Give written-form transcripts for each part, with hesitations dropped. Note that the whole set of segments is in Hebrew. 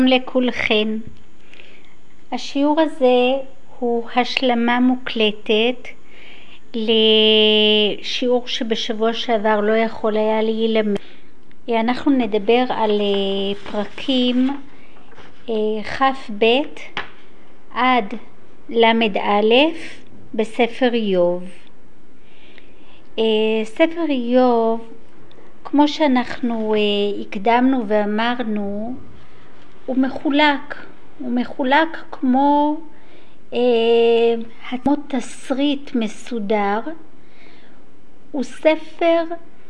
לכולכן. השיעור הזה הוא השלמה מוקלטת לשיעור שבשבוע שעבר לא יכול היה להילמד. אנחנו נדבר על פרקים כ"ב עד ל"א בספר איוב. ספר איוב, כמו שאנחנו הקדמנו ואמרנו, הוא מחולק כמו תסריט מסודר. הוא ספר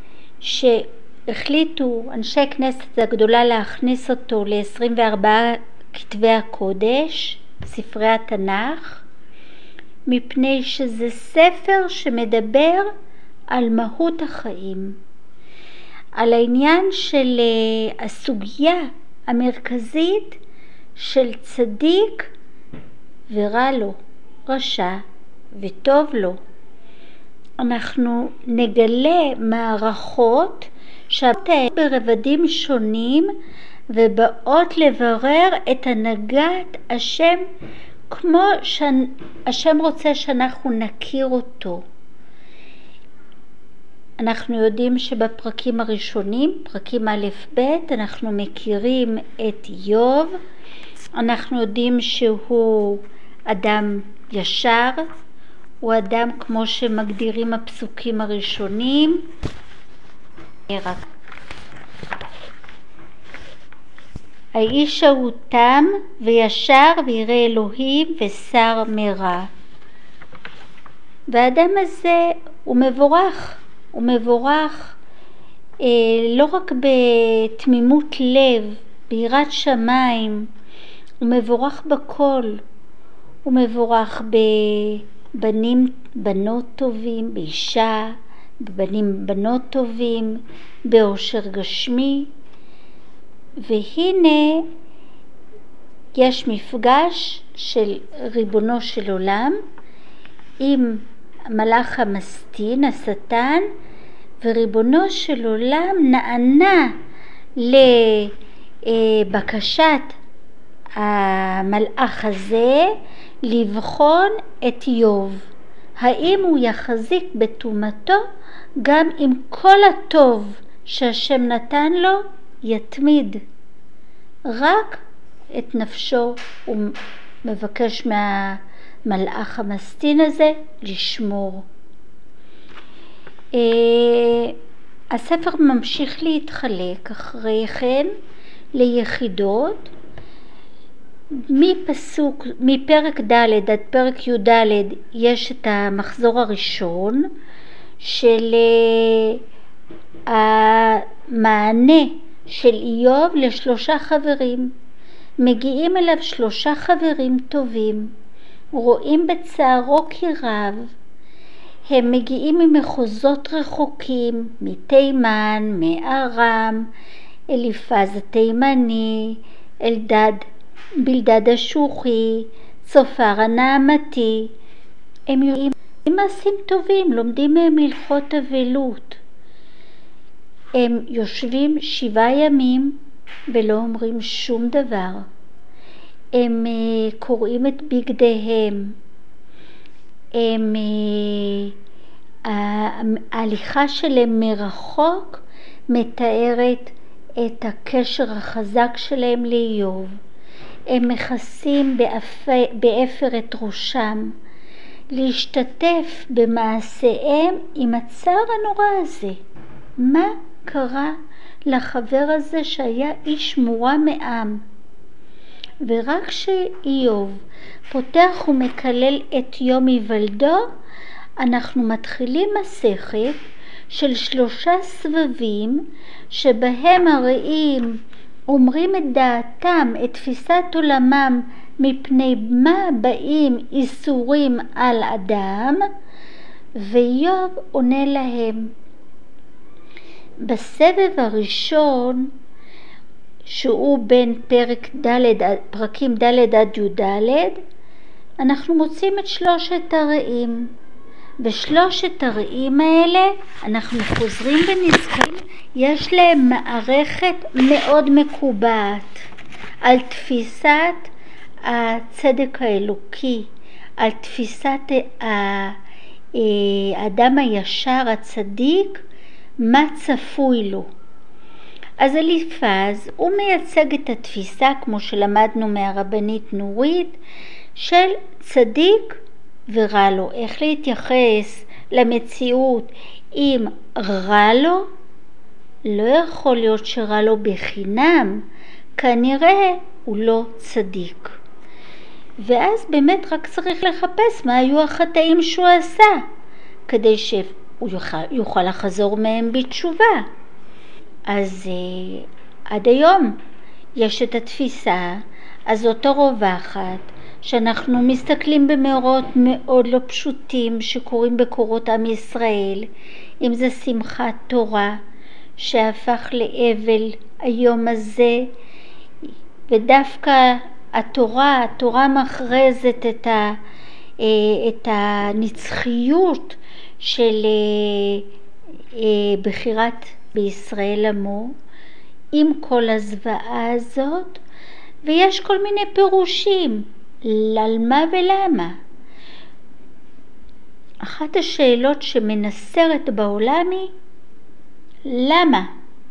שהחליטו אנשי כנסת הגדולה להכניס אותו ל-24 כתבי הקודש, ספרי התנ"ך, מפני שזה ספר שמדבר על מהות החיים, על העניין של הסוגיה המרכזית של צדיק ורע לו, רשע וטוב לו. אנחנו נגלה מערכות שבאות ברבדים שונים ובאות לברר את הנהגת השם כמו שהשם רוצה שאנחנו נכיר אותו. אנחנו יודעים שבפרקים הראשונים, פרקים א' ב', אנחנו מכירים את איוב. אנחנו יודעים שהוא אדם ישר, הוא אדם כמו שמגדירים הפסוקים הראשונים. האיש ההוא תם וישר וירא אלוהים ושר מרע. והאדם הזה הוא מבורך. הוא מבורך לא רק בתמימות לב, ביראת שמיים, הוא מבורך בכל. הוא מבורך בנות טובים, באישה, בנות טובים, באושר גשמי. והנה יש מפגש של ריבונו של עולם עם מלאך המסטין, השטן, וריבונו של עולם נענה לבקשת המלאך הזה לבחון את איוב. האם הוא יחזיק בתומתו גם אם כל הטוב שהשם נתן לו יתמיד. רק את נפשו הוא מבקש מהמלאך המסטין הזה לשמור. הספר ממשיך להתחלק אחרי כן ליחידות. מפרק ד' עד פרק י' יש את המחזור הראשון של המענה של איוב לשלושה חברים. מגיעים אליו שלושה חברים טובים, רואים בצערו כי רב. הם מגיעים ממחוזות רחוקים, מתימן, מארם, אליפז התימני, בלדד השוחי, צופר הנעמתי. הם יודעים מעשים טובים, לומדים מהם הלכות אבלות. הם יושבים 7 ימים ולא אומרים שום דבר. הם קוראים את בגדיהם. ההליכה שלהם מרחוק מתארת את הקשר החזק שלהם לאיוב. הם מכסים באפר את ראשם, להשתתף במעשיהם עם הצער הנורא הזה. מה קרה לחבר הזה שהיה איש מורם מעם? ורק כשאיוב פותח ומקלל את יום היוולדו, אנחנו מתחילים מסכת של 3 סבבים שבהם הרעים אומרים את דעתם, את תפיסת עולמם, מפני מה באים איסורים על אדם, ואיוב עונה להם. בסבב הראשון, שהוא בין פרקים ד' עד י', אנחנו מוצאים את 3 הרעים. ושלושת הרעים האלה, אנחנו חוזרים ונזכרים, יש להם מערכת מאוד מקובעת. על תפיסת הצדק האלוקי, על תפיסת האדם הישר, הצדיק, מה צפוי לו. אז אליפז הוא מייצג את התפיסה, כמו שלמדנו מהרבנית נורית, של צדיק ורע לו. איך להתייחס למציאות אם רע לו? לא יכול להיות שרע לו בחינם, כנראה הוא לא צדיק. ואז באמת רק צריך לחפש מה היו החטאים שהוא עשה, כדי שהוא יוכל לחזור מהם בתשובה. אז עד היום יש את התפיסה הזאת הרווחת, שאנחנו מסתכלים במאורעות מאוד לא פשוטים שקורים בקורות עם ישראל, אם זה שמחת תורה שהפך לאבל היום הזה, ודווקא התורה מכרזת את הנצחיות של בחירת בישראל עמו, עם כל הזוועה הזאת, ויש כל מיני פירושים על מה ולמה. אחת השאלות שמנסרת בעולם היא למה?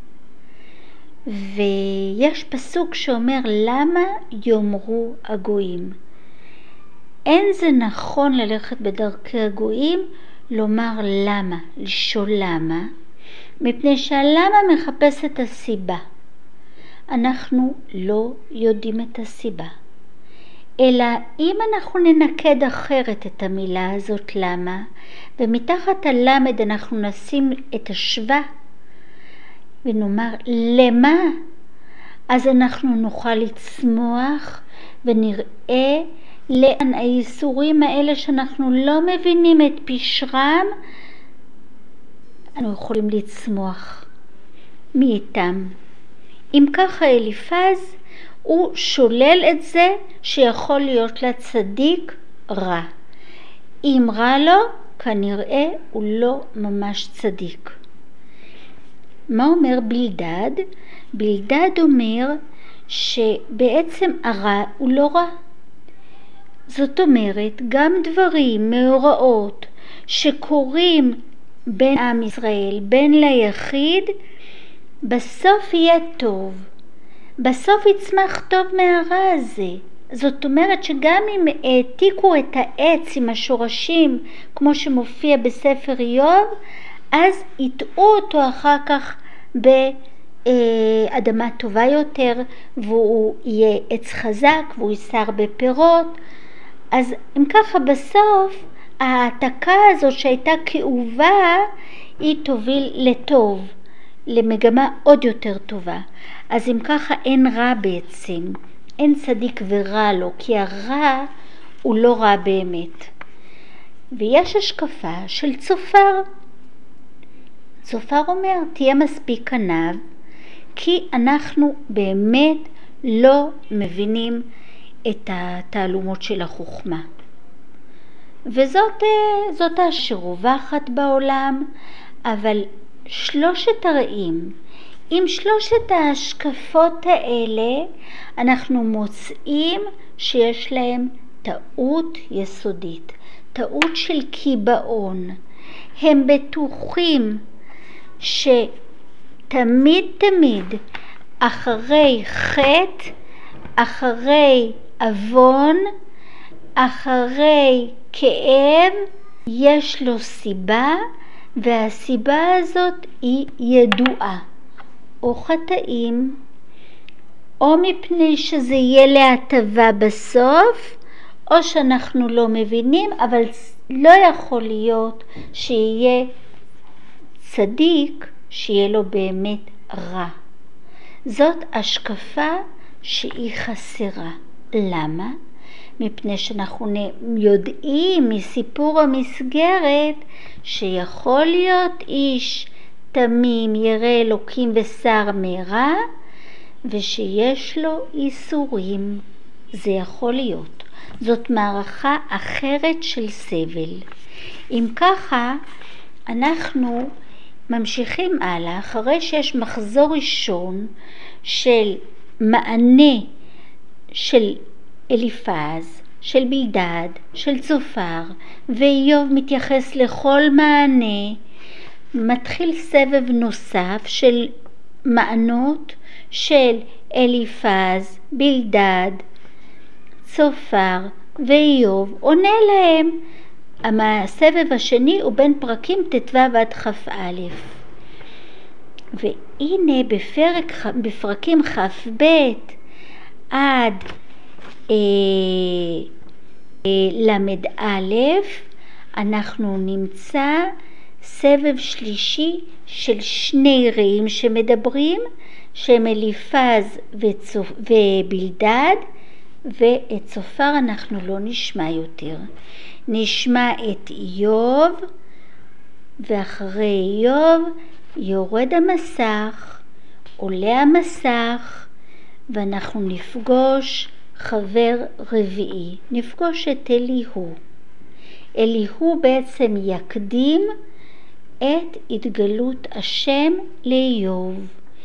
ויש פסוק שאומר למה יאמרו הגויים. אין זה נכון ללכת בדרכי הגויים לומר למה, לשאול למה, מפני שהלמה מחפש את הסיבה. אנחנו לא יודעים את הסיבה. אלא אם אנחנו ננקד אחרת את המילה הזאת למה, ומתחת הלמד אנחנו נשים את השווה, ונאמר למה, אז אנחנו נוכל לצמוח ונראה לאן האיסורים האלה שאנחנו לא מבינים את פשרם, אנחנו יכולים לצמוח מאיתם. אם ככה אליפז הוא שולל את זה שיכול להיות לצדיק רע. אם רע לו, כנראה הוא לא ממש צדיק. מה אומר בלדד? בלדד אומר שבעצם הרע הוא לא רע. זאת אומרת, גם דברים, מאורעות שקורים בין עם ישראל, בין ליחיד, בסוף יהיה טוב. בסוף יצמח טוב מהרע הזה. זאת אומרת שגם אם העתיקו את העץ עם השורשים, כמו שמופיע בספר איוב, אז יטעו אותו אחר כך באדמה טובה יותר, והוא יהיה עץ חזק והוא יסר בפירות. אז אם ככה בסוף ההעתקה הזאת שהייתה כאובה, היא תוביל לטוב, למגמה עוד יותר טובה. אז אם ככה אין רע בעצם, אין צדיק ורע לו, כי הרע הוא לא רע באמת. ויש השקפה של צופר. צופר אומר, תהיה מספיק ענב, כי אנחנו באמת לא מבינים את התעלומות של החוכמה. וזאת שרווחת בעולם, אבל שלושת הרעים, עם שלושת ההשקפות האלה, אנחנו מוצאים שיש להם טעות יסודית, טעות של קיבעון. הם בטוחים שתמיד אחרי חטא, אחרי אבון, אחרי כאב, יש לו סיבה, והסיבה הזאת היא ידועה. או חטאים, או מפני שזה יהיה להטבה בסוף, או שאנחנו לא מבינים, אבל לא יכול להיות שיהיה צדיק שיהיה לו באמת רע. זאת השקפה שהיא חסרה. למה? מפני שאנחנו יודעים מסיפור המסגרת שיכול להיות איש תמים, ירא אלוקים ושר מרע, ושיש לו איסורים. זה יכול להיות. זאת מערכה אחרת של סבל. אם ככה, אנחנו ממשיכים הלאה, אחרי שיש מחזור ראשון של מענה של אליפז, של בלדד, של צופר, ואיוב מתייחס לכל מענה. מתחיל סבב נוסף של מענות של אליפז, בלדד, צופר ואיוב, עונה להם. הסבב השני הוא בין פרקים ט"ו עד כ"א. והנה בפרקים כ"ב עד למ"א אנחנו נמצא סבב שלישי של שני רעים שמדברים, שהם אליפז ובלדד, ואת צופר אנחנו לא נשמע יותר. נשמע את איוב, ואחרי איוב יורד המסך, עולה המסך, ואנחנו נפגוש חבר רביעי, נפגוש את אליהו. אליהו בעצם יקדים את התגלות השם לאיוב.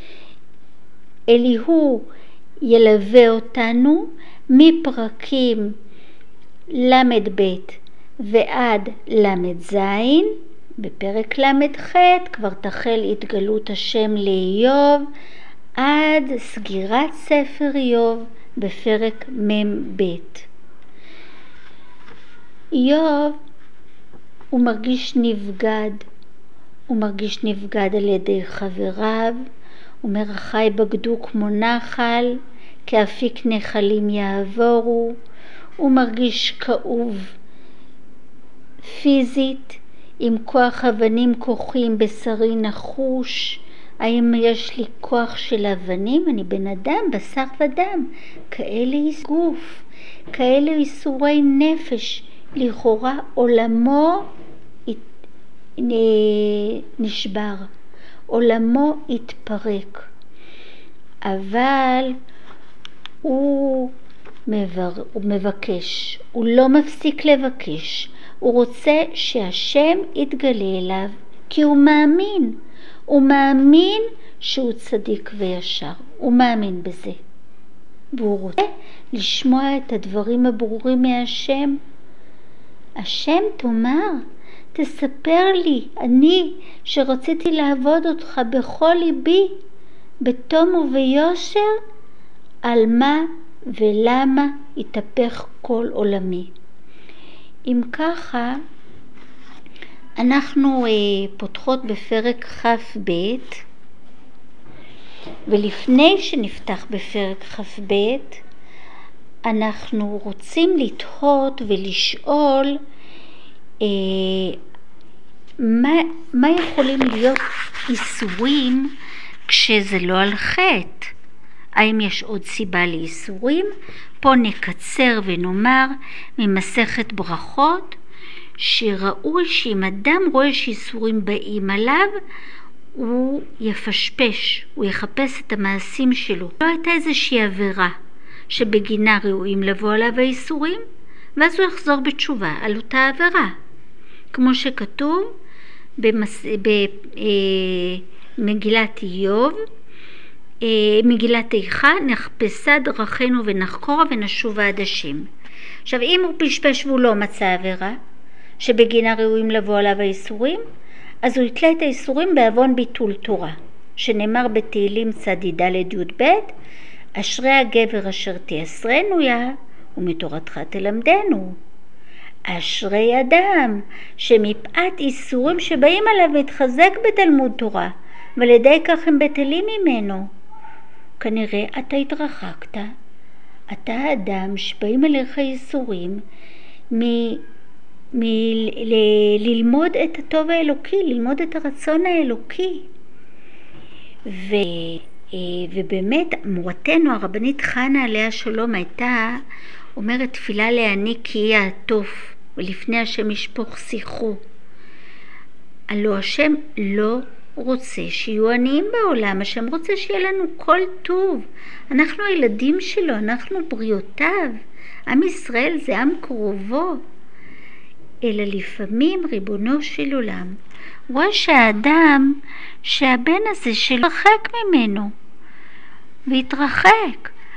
אליהו ילווה אותנו מפרקים למ"ב ועד למ"ז. בפרק למ"ח כבר תחל התגלות השם לאיוב עד סגירת ספר איוב בפרק מ"ב. איוב הוא מרגיש נבגד, הוא מרגיש נבגד על ידי חבריו. הוא אומר, החי בגדו כמו נחל, כאפיק נחלים יעבורו. הוא מרגיש כאוב פיזית, עם כוח אבנים כוחים בשרי נחוש. האם יש לי כוח של אבנים? אני בן אדם, בשר ודם. כאלה גוף, כאלה איסורי נפש. לכאורה עולמו נשבר, עולמו התפרק. אבל הוא מבקש, הוא לא מפסיק לבקש. הוא רוצה שהשם יתגלה אליו, כי הוא מאמין. הוא מאמין שהוא צדיק וישר. הוא מאמין בזה. והוא רוצה לשמוע את הדברים הברורים מהשם. השם תאמר, תספר לי, אני שרציתי לעבוד אותך בכל ליבי, בתום וביושר, על מה ולמה יתהפך כל עולמי. אם ככה, אנחנו פותחות בפרק כ"ב, ולפני שנפתח בפרק כ"ב, אנחנו רוצים לתהות ולשאול מה יכולים להיות איסורים כשזה לא על חטא. האם יש עוד סיבה לאיסורים? פה נקצר ונאמר ממסכת ברכות, שראוי שאם אדם רואה שאיסורים באים עליו, הוא יפשפש, הוא יחפש את המעשים שלו. לא הייתה איזושהי עבירה שבגינה ראויים לבוא עליו האיסורים, ואז הוא יחזור בתשובה על אותה עבירה. כמו שכתוב במגילת איוב, מגילת איכה, נחפשה דרכינו ונחקורה ונשובה עד השם. עכשיו, אם הוא פשפש והוא לא מצא עבירה שבגינה ראויים לבוא עליו האיסורים, אז הוא יתלה את האיסורים בעוון ביטול תורה, שנאמר בתהילים צ"ד י"ב, אשרי הגבר אשר תייסרנו יה ומתורתך תלמדנו. אשרי אדם שמפאת איסורים שבאים עליו מתחזק בתלמוד תורה, ועל ידי כך הם בטלים ממנו. כנראה אתה התרחקת, אתה אדם שבאים עליך איסורים ללמוד את הטוב האלוקי, ללמוד את הרצון האלוקי. ובאמת מורתנו הרבנית חנה עליה שלום הייתה אומרת, תפילה לעני כי יהיה עטוף ולפני השם ישפוך שיחו. הלא השם לא רוצה שיהיו עניים בעולם, השם רוצה שיהיה לנו כל טוב. אנחנו הילדים שלו, אנחנו בריאותיו. עם ישראל זה עם קרובו. אלא לפעמים ריבונו של עולם רואה שהאדם, שהבן הזה שלו התרחק ממנו, והתרחק,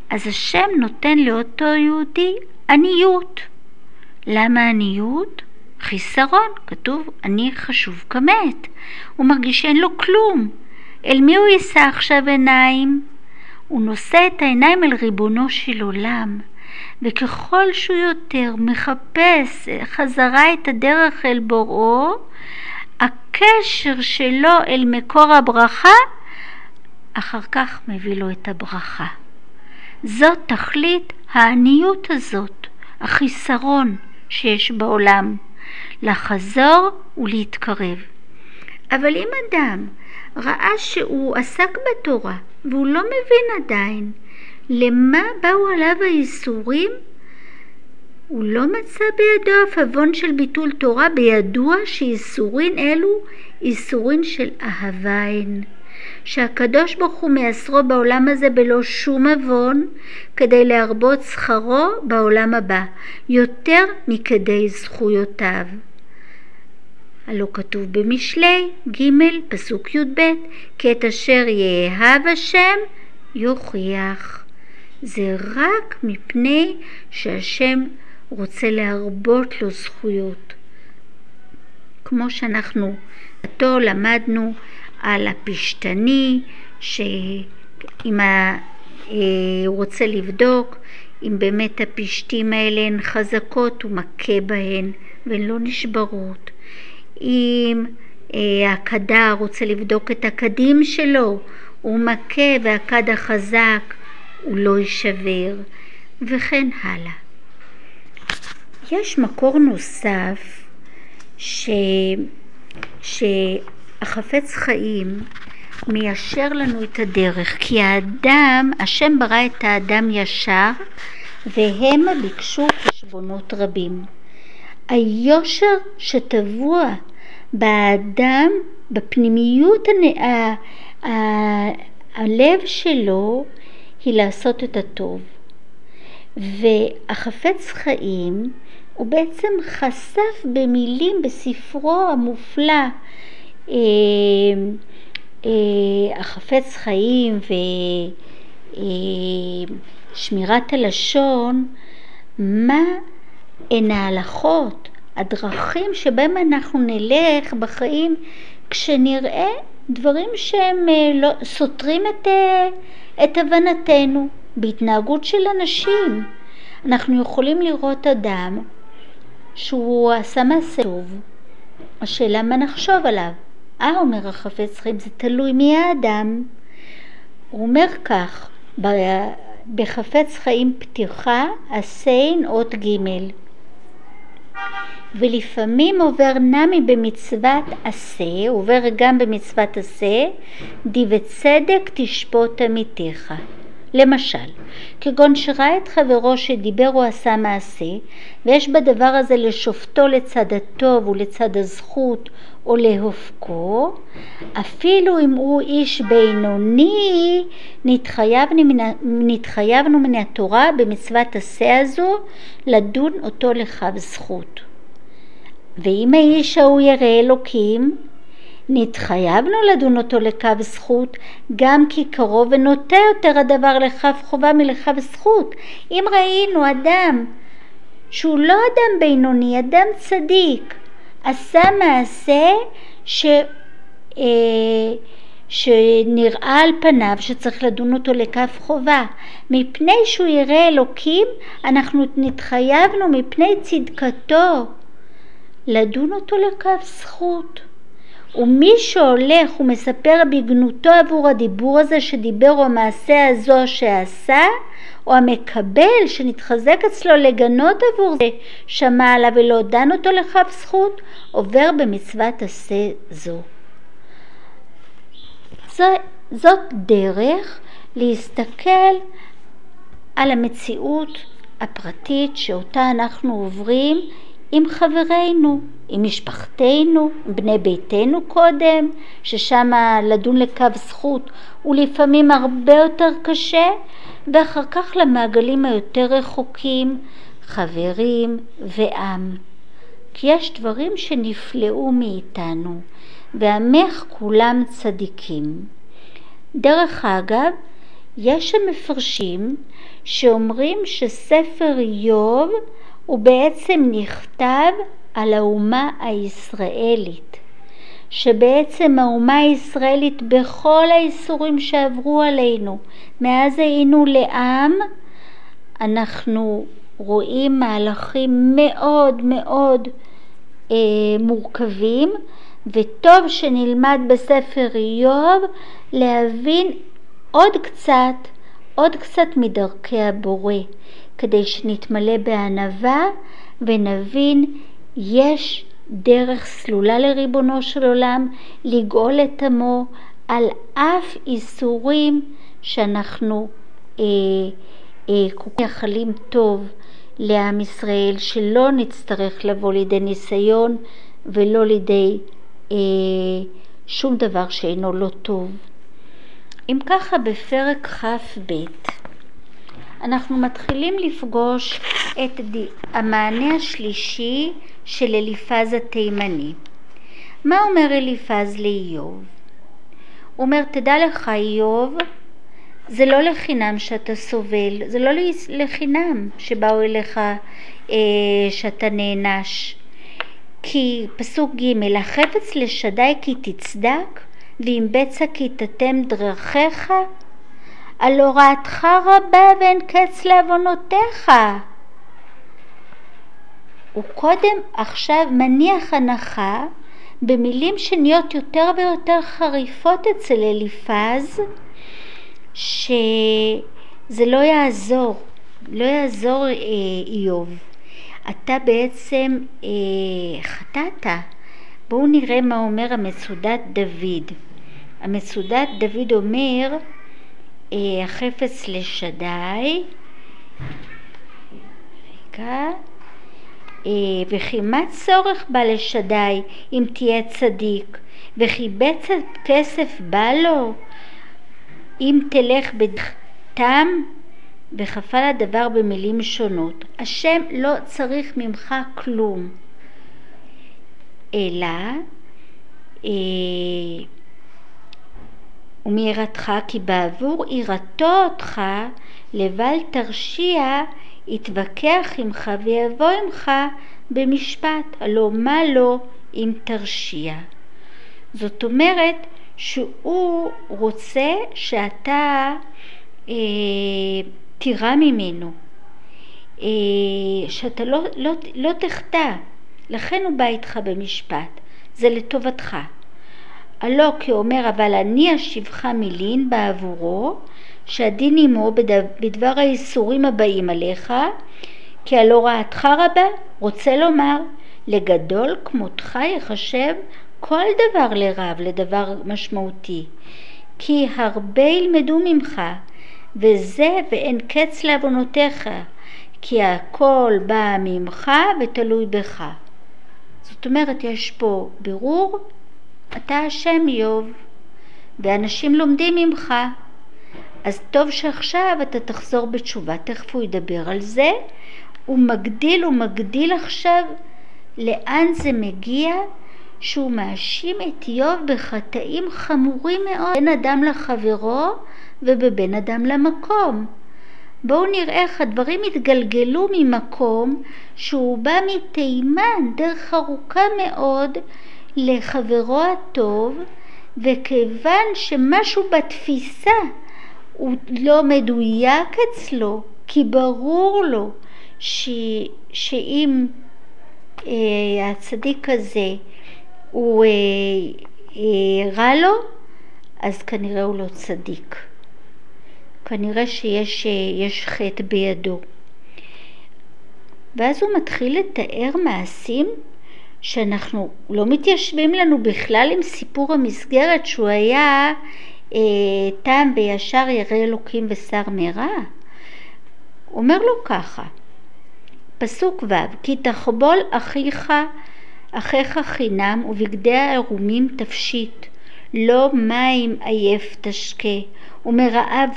אז השם נותן לאותו יהודי עניות. למה עניות? חיסרון, כתוב אני חשוב כמת. הוא מרגיש שאין לו כלום. אל מי הוא יישא עכשיו עיניים? הוא נושא את העיניים אל ריבונו של עולם, וככל שהוא יותר מחפש חזרה את הדרך אל בוראו, הקשר שלו אל מקור הברכה אחר כך מביא לו את הברכה. זאת תכלית העניות הזאת, החיסרון שיש בעולם, לחזור ולהתקרב. אבל אם אדם ראה שהוא עסק בתורה והוא לא מבין עדיין למה באו עליו האיסורים, הוא לא מצא בידו אף עוון של ביטול תורה, בידוע שאיסורין אלו איסורין של אהבה הן, שהקדוש ברוך הוא מייסרו בעולם הזה בלא שום עוון, כדי להרבות שכרו בעולם הבא, יותר מכדי זכויותיו. הלא כתוב במשלי ג' פסוק י"ב, כי את אשר יאהב השם יוכיח. זה רק מפני שהשם רוצה להרבות לו זכויות. כמו שאנחנו למדנו על הפשטני, שאם הוא רוצה לבדוק אם באמת הפשטים האלה הן חזקות, הוא מכה בהן והן לא נשברות. אם הקדה רוצה לבדוק את הקדים שלו, הוא מכה והקד החזק הוא לא יישבר, וכן הלאה. יש מקור נוסף שהחפץ חיים מיישר לנו את הדרך, כי האדם, השם ברא את האדם ישר, והם ביקשו חשבונות רבים. היושר שטבוע באדם, בפנימיות הלב שלו, היא לעשות את הטוב. והחפץ חיים הוא בעצם חשף במילים בספרו המופלא, החפץ חיים ושמירת הלשון, מה הן ההלכות, הדרכים שבהם אנחנו נלך בחיים כשנראה דברים שהם לא סותרים את הבנתנו. בהתנהגות של אנשים אנחנו יכולים לראות אדם שהוא עשה מעשה טוב, השאלה מה נחשוב עליו. אומר החפץ חיים, זה תלוי מי האדם. הוא אומר כך בחפץ חיים פתיחה הסיין אות ג', ולפעמים עובר נמי במצוות עשה, עובר גם במצוות עשה, די וצדק תשפוט עמיתך. למשל, כגון שראה את חברו שדיבר או עשה מעשה, ויש בדבר הזה לשופטו לצד הטוב ולצד הזכות או להופקו, אפילו אם הוא איש בינוני, נתחייבנו מן התורה במצוות עשה הזו לדון אותו לכף זכות. ואם האיש ההוא ירא אלוקים, נתחייבנו לדון אותו לכף זכות, גם כי קרוב ונוטה יותר הדבר לכף חובה מלכף זכות. אם ראינו אדם שהוא לא אדם בינוני, אדם צדיק, עשה מעשה שנראה על פניו שצריך לדון אותו לכף חובה, מפני שהוא ירא אלוקים, אנחנו נתחייבנו מפני צדקתו לדון אותו לכף זכות. ומי שהולך ומספר בגנותו עבור הדיבור הזה שדיבר או המעשה הזו שעשה, או המקבל שנתחזק אצלו לגנות עבור זה שמע עליו ולא דן אותו לכף זכות, עובר במצוות עשה זו. זאת דרך להסתכל על המציאות הפרטית שאותה אנחנו עוברים עם חברינו, עם משפחתנו, עם בני ביתנו קודם, ששם לדון לכף זכות ולפעמים הרבה יותר קשה, ואחר כך למעגלים היותר רחוקים, חברים ועם. כי יש דברים שנפלאו מאיתנו, ועמך כולם צדיקים. דרך אגב, יש המפרשים שאומרים שספר איוב הוא בעצם נכתב על האומה הישראלית, שבעצם האומה הישראלית בכל האיסורים שעברו עלינו, מאז היינו לעם, אנחנו רואים מהלכים מאוד מאוד מורכבים, וטוב שנלמד בספר איוב להבין עוד קצת מדרכי הבורא, כדי שנתמלא בענווה ונבין יש דרך סלולה לריבונו של עולם לגאול את עמו על אף איסורים שאנחנו מייחלים טוב לעם ישראל, שלא נצטרך לבוא לידי ניסיון ולא לידי שום דבר שאינו לא טוב. אם ככה, בפרק כ"ב אנחנו מתחילים לפגוש את המענה השלישי של אליפז התימני. מה אומר אליפז לאיוב? הוא אומר, תדע לך איוב, זה לא לחינם שאתה סובל, זה לא לחינם שבאו אליך שאתה נענש. כי פסוק ג' החפץ לשדי כי תצדק, ואם בצע כי תתם דרכיך, הלא רעתך רבה ואין קץ לעוונותיך. הוא קודם עכשיו מניח הנחה במילים שנהיות יותר ויותר חריפות אצל אליפז, שזה לא יעזור איוב. אתה בעצם חטאת. בואו נראה מה אומר המצודת דוד. המצודת דוד אומר, החפץ לשדי, וכי מה צורך בא לשדי אם תהיה צדיק, וכי בצע כסף בא לו אם תלך בדחתם, וחפל הדבר במילים שונות. השם לא צריך ממך כלום, אלא ומירתך, כי בעבור ירתו אותך לבל תרשיע יתווכח עמך ויבוא עמך במשפט, הלא מה לו אם תרשיע. זאת אומרת שהוא רוצה שאתה תירא ממנו, שאתה לא תחטא, לכן הוא בא איתך במשפט, זה לטובתך. הלא כי אומר, אבל אני אשיבך מילין בעבורו, שהדין עמו בדבר האיסורים הבאים עליך, כי הלא רעתך רבה, רוצה לומר, לגדול כמותך יחשב כל דבר לרב, לדבר משמעותי, כי הרבה ילמדו ממך, וזה ואין קץ לעוונותיך, כי הכל בא ממך ותלוי בך. זאת אומרת, יש פה בירור, אתה השם איוב, ואנשים לומדים ממך, אז טוב שעכשיו אתה תחזור בתשובה. תכף הוא ידבר על זה. הוא מגדיל עכשיו לאן זה מגיע, שהוא מאשים את איוב בחטאים חמורים מאוד, בין אדם לחברו ובבין אדם למקום. בואו נראה איך הדברים התגלגלו ממקום שהוא בא מתימן דרך ארוכה מאוד לחברו הטוב, וכיוון שמשהו בתפיסה הוא לא מדויק אצלו, כי ברור לו שאם הצדיק הזה הוא רע לו, אז כנראה הוא לא צדיק, כנראה שיש חטא בידו. ואז הוא מתחיל לתאר מעשים שאנחנו לא מתיישבים לנו בכלל עם סיפור המסגרת, שהוא היה תם בישר ירא אלוקים ושר מרע. אומר לו ככה, פסוק ו', כי תחבול אחיך חינם ובגדי הערומים תפשיט, לא מים עייף תשקה, ומרעב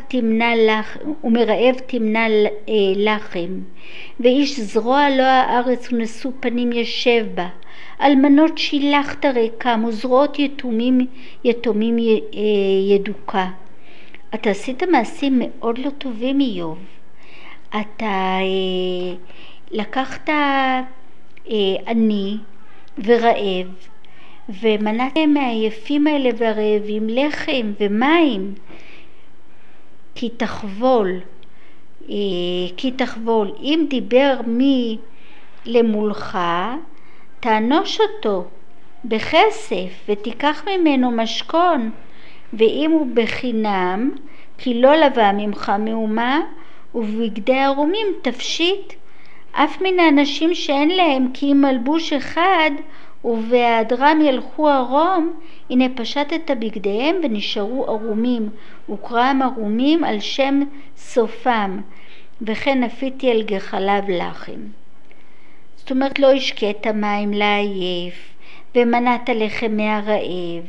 תמנע לחם, ואיש זרוע לא הארץ ונשוא פנים ישב בה, אלמנות שילחת ריקם וזרועות יתומים ידוקה. אתה עשית מעשים מאוד לא טובים איוב, אתה לקחת עני ורעב, ומנעתם מהעייפים האלה והרעבים לחם ומים, כי תחבול, אם דיבר מי למולך, תענוש אותו בכסף ותיקח ממנו משכון, ואם הוא בחינם, כי לא לבא ממך מאומה, ובבגדי ערומים תפשיט. אף מן האנשים שאין להם כי אם מלבוש אחד, ובהיעדרם ילכו ערום, הנה פשטת בגדיהם ונשארו ערומים, וקרם ערומים על שם סופם, וכן נפיתי על גחליו לחם. זאת אומרת, לא השקעת מים לעייף, ומנעת לחם מהרעב,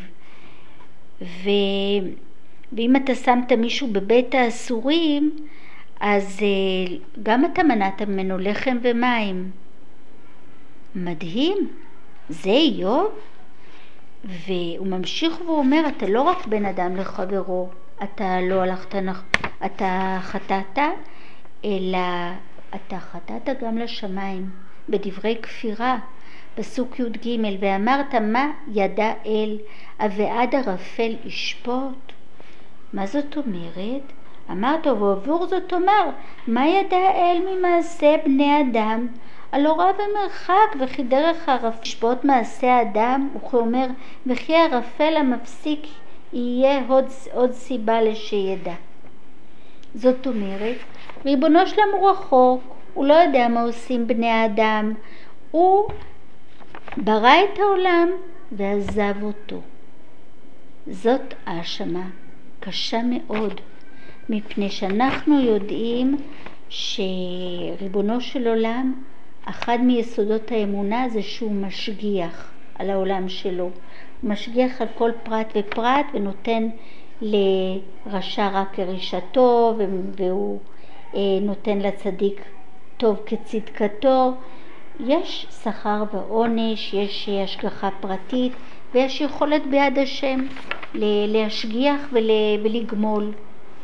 ואם אתה שמת מישהו בבית האסורים, אז גם אתה מנעת ממנו לחם ומים. מדהים, זה איוב. והוא ממשיך ואומר, אתה לא רק בן אדם לחברו, אתה לא הלכת, אתה חטאת, אלא אתה חטאת גם לשמיים. בדברי כפירה, פסוק י"ג, ואמרת מה ידע אל, ועד ערפל ישפוט. מה זאת אומרת? אמרת, ועבור זאת תאמר, מה ידע אל ממעשה בני אדם? הלא רב המרחק, וכי דרך הערפל ישפוט מעשה אדם, וכאומר, וכי הערפל המפסיק יהיה עוד סיבה לשידע. זאת אומרת, ריבונו שלם הוא רחוק, הוא לא יודע מה עושים בני האדם, הוא ברא את העולם ועזב אותו. זאת האשמה קשה מאוד, מפני שאנחנו יודעים שריבונו של עולם, אחד מיסודות האמונה זה שהוא משגיח על העולם שלו. הוא משגיח על כל פרט ופרט ונותן לרשע רק כרשעתו, והוא נותן לצדיק טוב כצדקתו. יש שכר ועונש, יש השגחה פרטית, ויש יכולת ביד השם להשגיח ולגמול.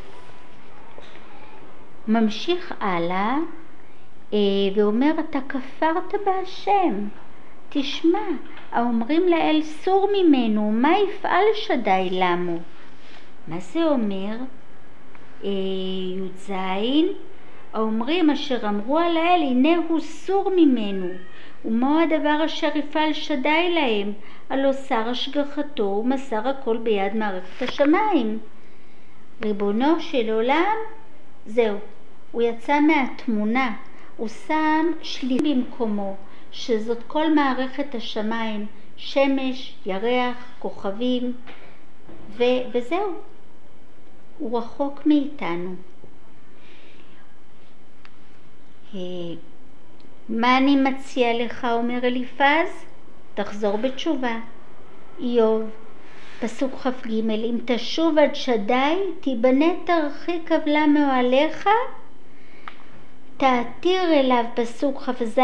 ממשיך הלאה ואומר, אתה כפרת בהשם. תשמע, האומרים לאל סור ממנו, מה יפעל שדי למו? מה זה אומר? י"ז, האומרים אשר אמרו על האל, הנה הוא סור ממנו, ומהו הדבר אשר יפעל שדי להם? הלא שר השגחתו ומסר הכל ביד מערכת השמיים. ריבונו של עולם, זהו, הוא יצא מהתמונה, הוא שם שליט במקומו, שזאת כל מערכת השמיים, שמש, ירח, כוכבים, וזהו, הוא רחוק מאיתנו. מה אני מציע לך, אומר אליפז? תחזור בתשובה. איוב, פסוק כ"ג, אם תשוב עד שדי, תיבנה תרחיק עוולה מאוהליך, תעתיר אליו, פסוק כ"ז,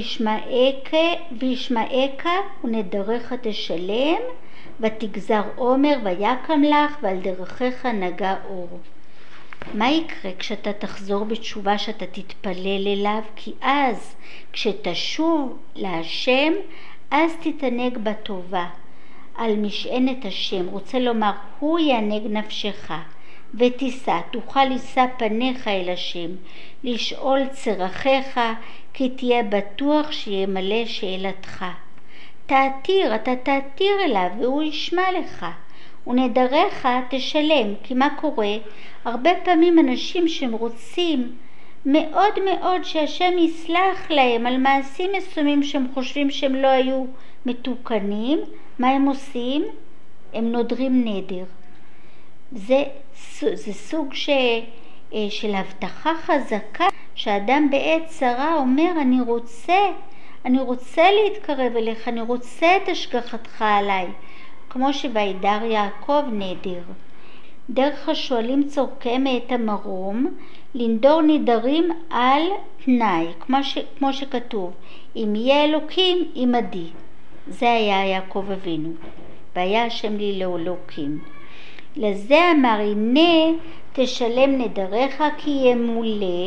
וישמעך ונדריך תשלם, ותגזר עומר ויקם לך, ועל דרכיך נגע אור. מה יקרה כשאתה תחזור בתשובה, שאתה תתפלל אליו? כי אז כשתשוב להשם, אז תתענג בטובה על משענת השם. רוצה לומר, הוא יענג נפשך ותישא, תוכל לישא פניך אל השם, לשאול צרכיך, כי תהיה בטוח שימלא שאלתך. אתה תעתיר אליו והוא ישמע לך, ונדריך תשלם. כי מה קורה? הרבה פעמים אנשים שהם רוצים מאוד מאוד שהשם יסלח להם על מעשים מסוימים שהם חושבים שהם לא היו מתוקנים, מה הם עושים? הם נודרים נדר. זה סוג של הבטחה חזקה, שאדם בעת צרה אומר, אני רוצה להתקרב אליך, אני רוצה את השגחתך עליי, כמו שוידר יעקב נדר. דרך השואלים צורכיהם מאת המרום, לנדור נדרים על תנאי, כמו שכתוב, אם יהיה אלוקים עמדי. זה היה יעקב אבינו, והיה השם לי לאלוקים. לזה אמר, הנה תשלם נדריך, כי ימולא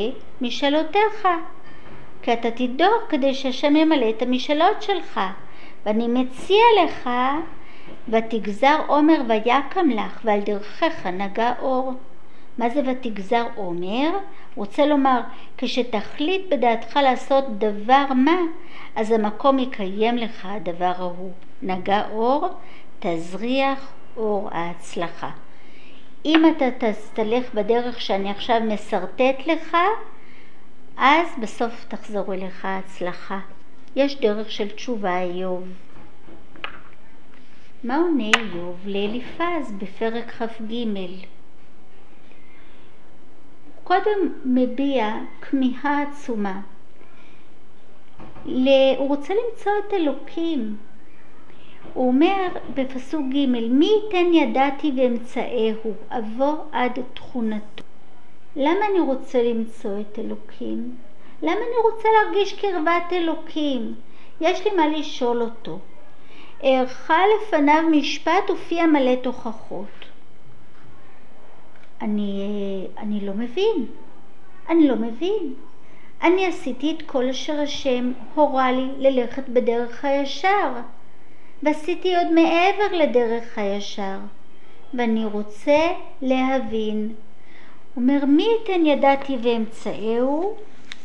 משאלותיך, כי אתה תדור כדי שהשם ימלא את המשאלות שלך. ואני מציע לך, ותגזר עומר ויקם לך, ועל דרכך נגע אור. מה זה ותגזר עומר? רוצה לומר, כשתחליט בדעתך לעשות דבר מה, אז המקום יקיים לך הדבר ההוא. נגע אור, תזריח אור ההצלחה. אם אתה תלך בדרך שאני עכשיו מסרטט לך, אז בסוף תחזור אליך ההצלחה. יש דרך של תשובה, איוב. מה עונה איוב לאליפז בפרק כ"ג? קודם מביע כמיהה עצומה. הוא רוצה למצוא את אלוקים. הוא אומר בפסוק ג', מי ייתן ידעתי ואמצאהו, אבוא עד תכונתו. למה אני רוצה למצוא את אלוקים? למה אני רוצה להרגיש קרבת אלוקים? יש לי מה לשאול אותו. ערכה לפניו משפט ופיה מלא תוכחות. אני לא מבין. אני עשיתי את כל אשר השם הורה לי ללכת בדרך הישר, ועשיתי עוד מעבר לדרך הישר, ואני רוצה להבין. אומר, מי ייתן ידעתי ואמצאהו?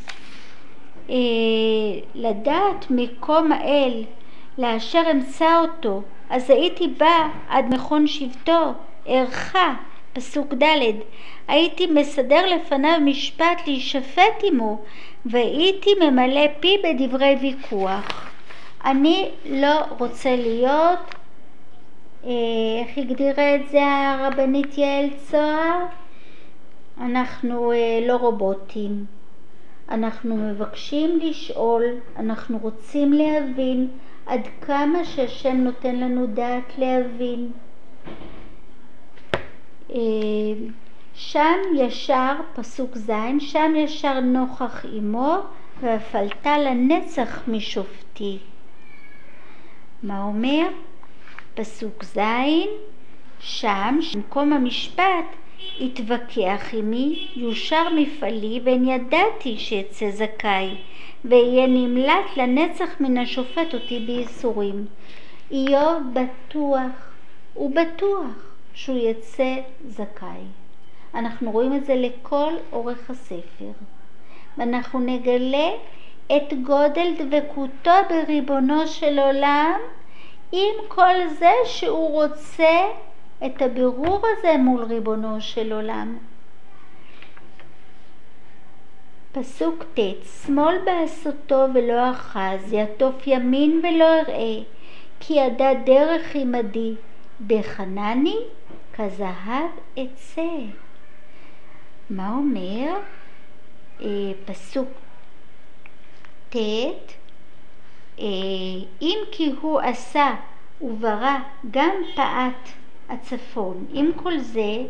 לדעת מקום האל, לאשר אמצא אותו, אז הייתי בא עד מכון שבטו, ערכה, פסוק ד', הייתי מסדר לפניו משפט להישפט עמו, והייתי ממלא פי בדברי ויכוח. אני לא רוצה להיות, איך הגדירה את זה הרבנית יעל צוהר? אנחנו לא רובוטים. אנחנו מבקשים לשאול, אנחנו רוצים להבין עד כמה שהשם נותן לנו דעת להבין. שם ישר, פסוק ז', שם ישר נוכח עמו, והפלת לנצח משופטי. מה אומר? פסוק ז', שם, במקום המשפט, התווכח עמי, יושר מפעלי, ואין ידעתי שיצא זכאי, ויהיה נמלט לנצח מן השופט אותי בייסורים. איוב הוא בטוח שהוא יצא זכאי. אנחנו רואים את זה לכל אורך הספר. ואנחנו נגלה את גודל דבקותו בריבונו של עולם, עם כל זה שהוא רוצה את הבירור הזה מול ריבונו של עולם. פסוק ט', שמאל בעשותו ולא אחז, יעטוף ימין ולא אראה, כי ידע דרך עמדי, בחנני כזהב אצא. מה אומר? פסוק ט', אם כי הוא עשה וברא גם פאת הצפון. עם כל זה,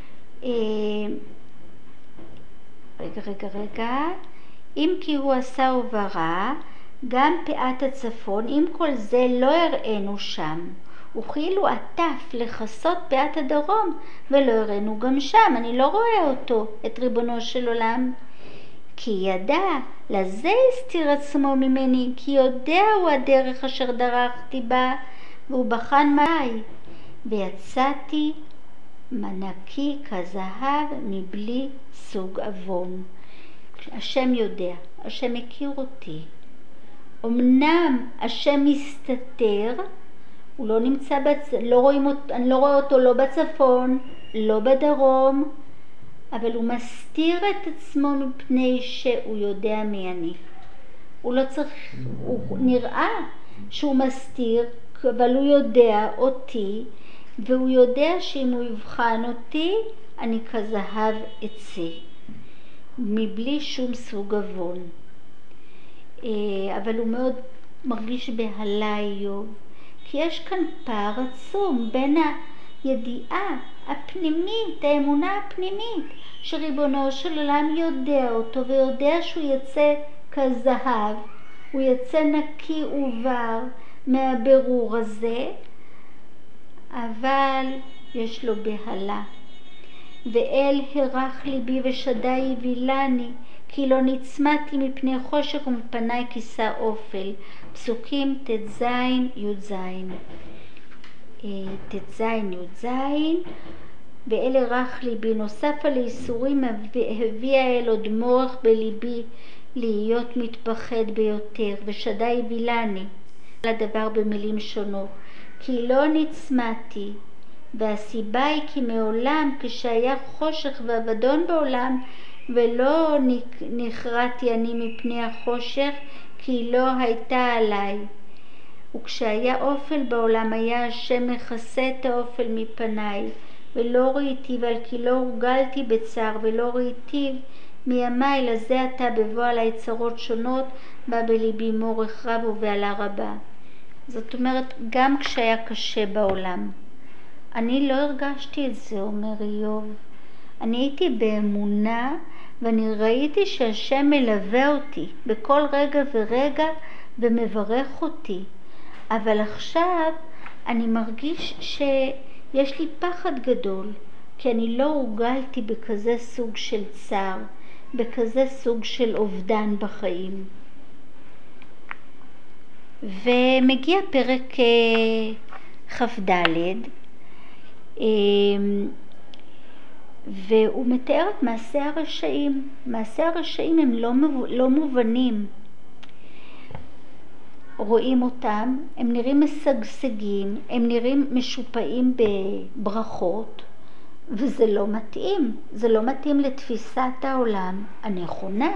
אם כי הוא עשה וברא גם פאת הצפון, עם כל זה לא הראינו שם. וכאילו עטף לחסות פאת הדרום, ולא הראינו גם שם. אני לא רואה אותו, את ריבונו של עולם. כי ידע, לזה הסתיר עצמו ממני, כי יודע הוא הדרך אשר דרכתי בה, והוא בחן מעי. ויצאתי מנקי כזהב מבלי סוג אבון. השם יודע, השם מכיר אותי. אמנם השם מסתתר, הוא לא נמצא, אני לא רואה אותו לא בצפון, לא בדרום, אבל הוא מסתיר את עצמו מפני שהוא יודע מי אני. הוא לא צריך, הוא נראה שהוא מסתיר, אבל הוא יודע אותי, והוא יודע שאם הוא יבחן אותי, אני כזהב אצא, מבלי שום סוג אבון. אבל הוא מאוד מרגיש בהלה איוב, כי יש כאן פער עצום בין הידיעה הפנימית, האמונה הפנימית, שריבונו של עולם יודע אותו ויודע שהוא יצא כזהב, הוא יצא נקי ובר מהבירור הזה, אבל יש לו בהלה. ואל הרח ליבי ושדי הבילני, כי לא נצמדתי מפני חושך ומפני כיסה אופל. פסוקים ט"ז י"ז. ט"ז י"ז. ואלה רך ליבי, נוסף על איסורים הביאה אל עוד מורך בליבי להיות מתפחד ביותר, ושדי וילני לדבר במילים שונות, כי לא נצמדתי, והסיבה היא כי מעולם כשהיה חושך ואבדון בעולם, ולא נחרדתי אני מפני החושך, כי לא הייתה עליי. וכשהיה אופל בעולם, היה השם מכסה את האופל מפניי, ולא ראיתי, ועל כי לא הורגלתי בצער, ולא ראיתי מימי, לזה עתה בבוא עלי צרות שונות, בא בליבי מורך רב ובעלה רבה. זאת אומרת, גם כשהיה קשה בעולם, אני לא הרגשתי את זה, אומר איוב. אני הייתי באמונה, ואני ראיתי שהשם מלווה אותי בכל רגע ורגע ומברך אותי. אבל עכשיו אני מרגיש שיש לי פחד גדול, כי אני לא הורגלתי בכזה סוג של צער, בכזה סוג של אובדן בחיים. ומגיע פרק כ"ד, והוא מתאר את מעשי הרשעים. מעשי הרשעים הם לא מובנים. רואים אותם, הם נראים משגשגים, הם נראים משופעים בברכות, וזה לא מתאים. זה לא מתאים לתפיסת העולם הנכונה,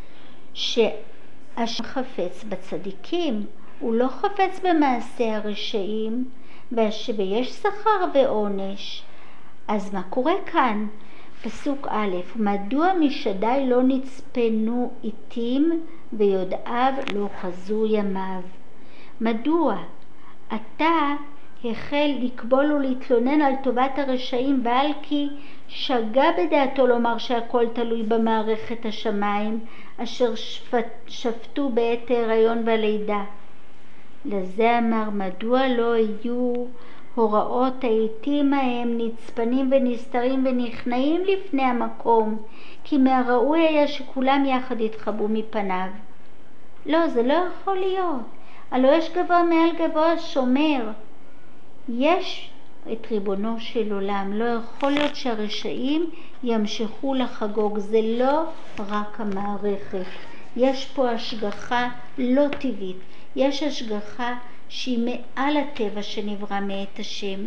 שהשם חפץ בצדיקים, הוא לא חפץ במעשי הרשעים, ויש שכר ועונש. אז מה קורה כאן? פסוק א', מדוע משדי לא נצפנו עתים ויודעיו לא חזו ימיו? מדוע? אתה החל לקבול ולהתלונן על טובת הרשעים, ועל כי שגה בדעתו לומר שהכל תלוי במערכת השמיים אשר שפטו בעת ההיריון והלידה. לזה אמר, מדוע לא יהיו הוראות העתים ההם נצפנים ונסתרים ונכנעים לפני המקום, כי מהראוי היה שכולם יחד יתחבאו מפניו. לא, זה לא יכול להיות. הלא יש גבוה מעל גבוה שומר. יש את ריבונו של עולם. לא יכול להיות שהרשעים ימשיכו לחגוג. זה לא רק המערכת. יש פה השגחה לא טבעית. יש השגחה שהיא מעל הטבע שנברא מאת השם.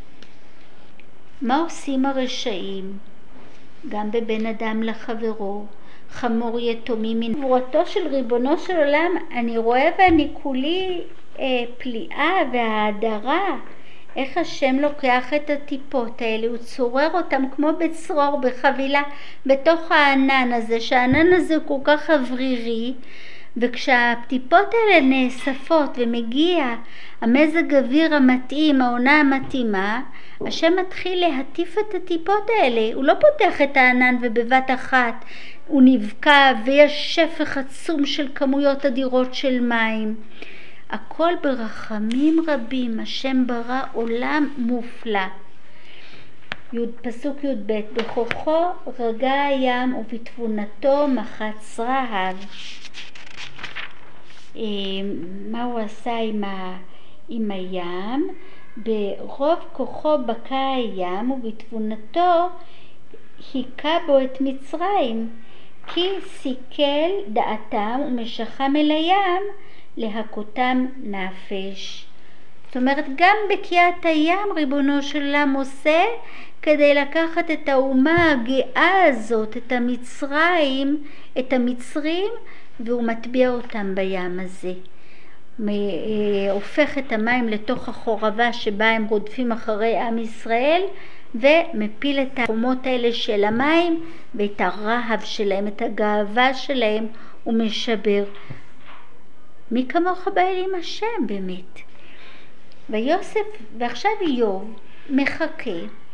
מה עושים הרשעים? גם בבן אדם לחברו, חמור יתומים מן גבורתו של ריבונו של עולם. אני רואה ואני כולי פליאה וההדרה, איך השם לוקח את הטיפות האלה, הוא צורר אותם כמו בצרור בחבילה בתוך הענן הזה, שהענן הזה כל כך אוורירי, וכשהטיפות האלה נאספות ומגיע המזג אוויר המתאים, העונה המתאימה, השם מתחיל להטיף את הטיפות האלה. הוא לא פותח את הענן ובבת אחת הוא נבקע ויש שפך עצום של כמויות אדירות של מים. הכל ברחמים רבים. השם ברא עולם מופלא. פסוק י"ב, בכוחו רגע הים ובתבונתו מחץ רהב. מה הוא עשה עם הים? ברוב כוחו בקע הים ובתבונתו היכה בו את מצרים, כי סיכל דעתם ומשכם אל הים להכותם נפש. זאת אומרת, גם בקיעת הים ריבונו של עולם עושה כדי לקחת את האומה הגאה הזאת, את המצרים, והוא מטביע אותם בים הזה. הופך את המים לתוך החורבה שבה הם רודפים אחרי עם ישראל, ומפיל את החומות האלה של המים ואת הרהב שלהם, את הגאווה שלהם, ומשבר. מי כמוך באלים השם באמת. ועכשיו איוב מחכה,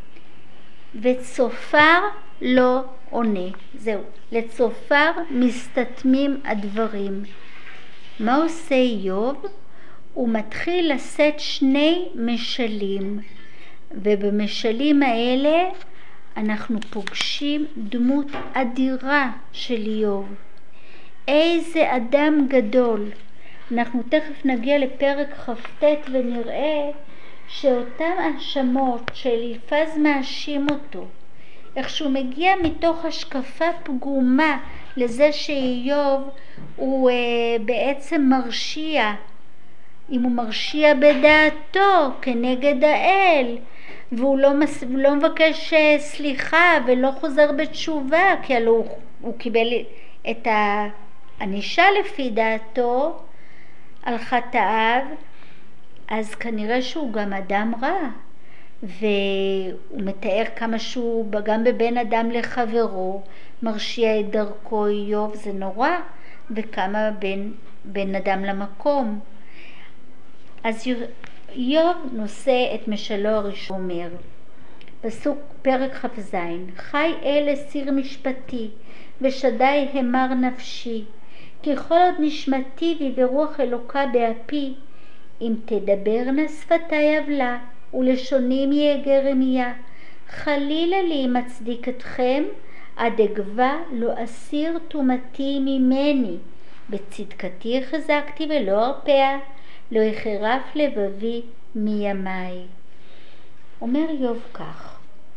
וצופר לא עונה. זהו, לצופר מסתתמים הדברים. מה עושה איוב? הוא מתחיל לשאת שני משלים, ובמשלים האלה אנחנו פוגשים דמות אדירה של איוב. איזה אדם גדול. אנחנו תכף נגיע לפרק כ"ט ונראה שאותם האשמות שאליפז מאשים אותו, איך שהוא מגיע מתוך השקפה פגומה לזה שאיוב הוא בעצם מרשיע, אם הוא מרשיע בדעתו כנגד האל, והוא לא מבקש סליחה ולא חוזר בתשובה, כי הוא קיבל את הענישה לפי דעתו על חטאיו, אז כנראה שהוא גם אדם רע, והוא מתאר כמה שהוא גם בבין אדם לחברו מרשיע את דרכו איוב, זה נורא, וכמה בין אדם למקום. אז איוב נושא את משלו הראשון, אומר פסוק פרק כ"ז: חי אל סיר משפטי ושדי המר נפשי, כי כל עוד נשמתי ורוח אלוקה באפי, אם תדברנה שפתי עוולה ולשוני מיגר רמיה, חלילה לי מצדיק אתכם, עד אגבה לא אסיר תומתי ממני, בצדקתי חזקתי ולא ארפא, לא יחרף לבבי מימיי. אומר איוב כך: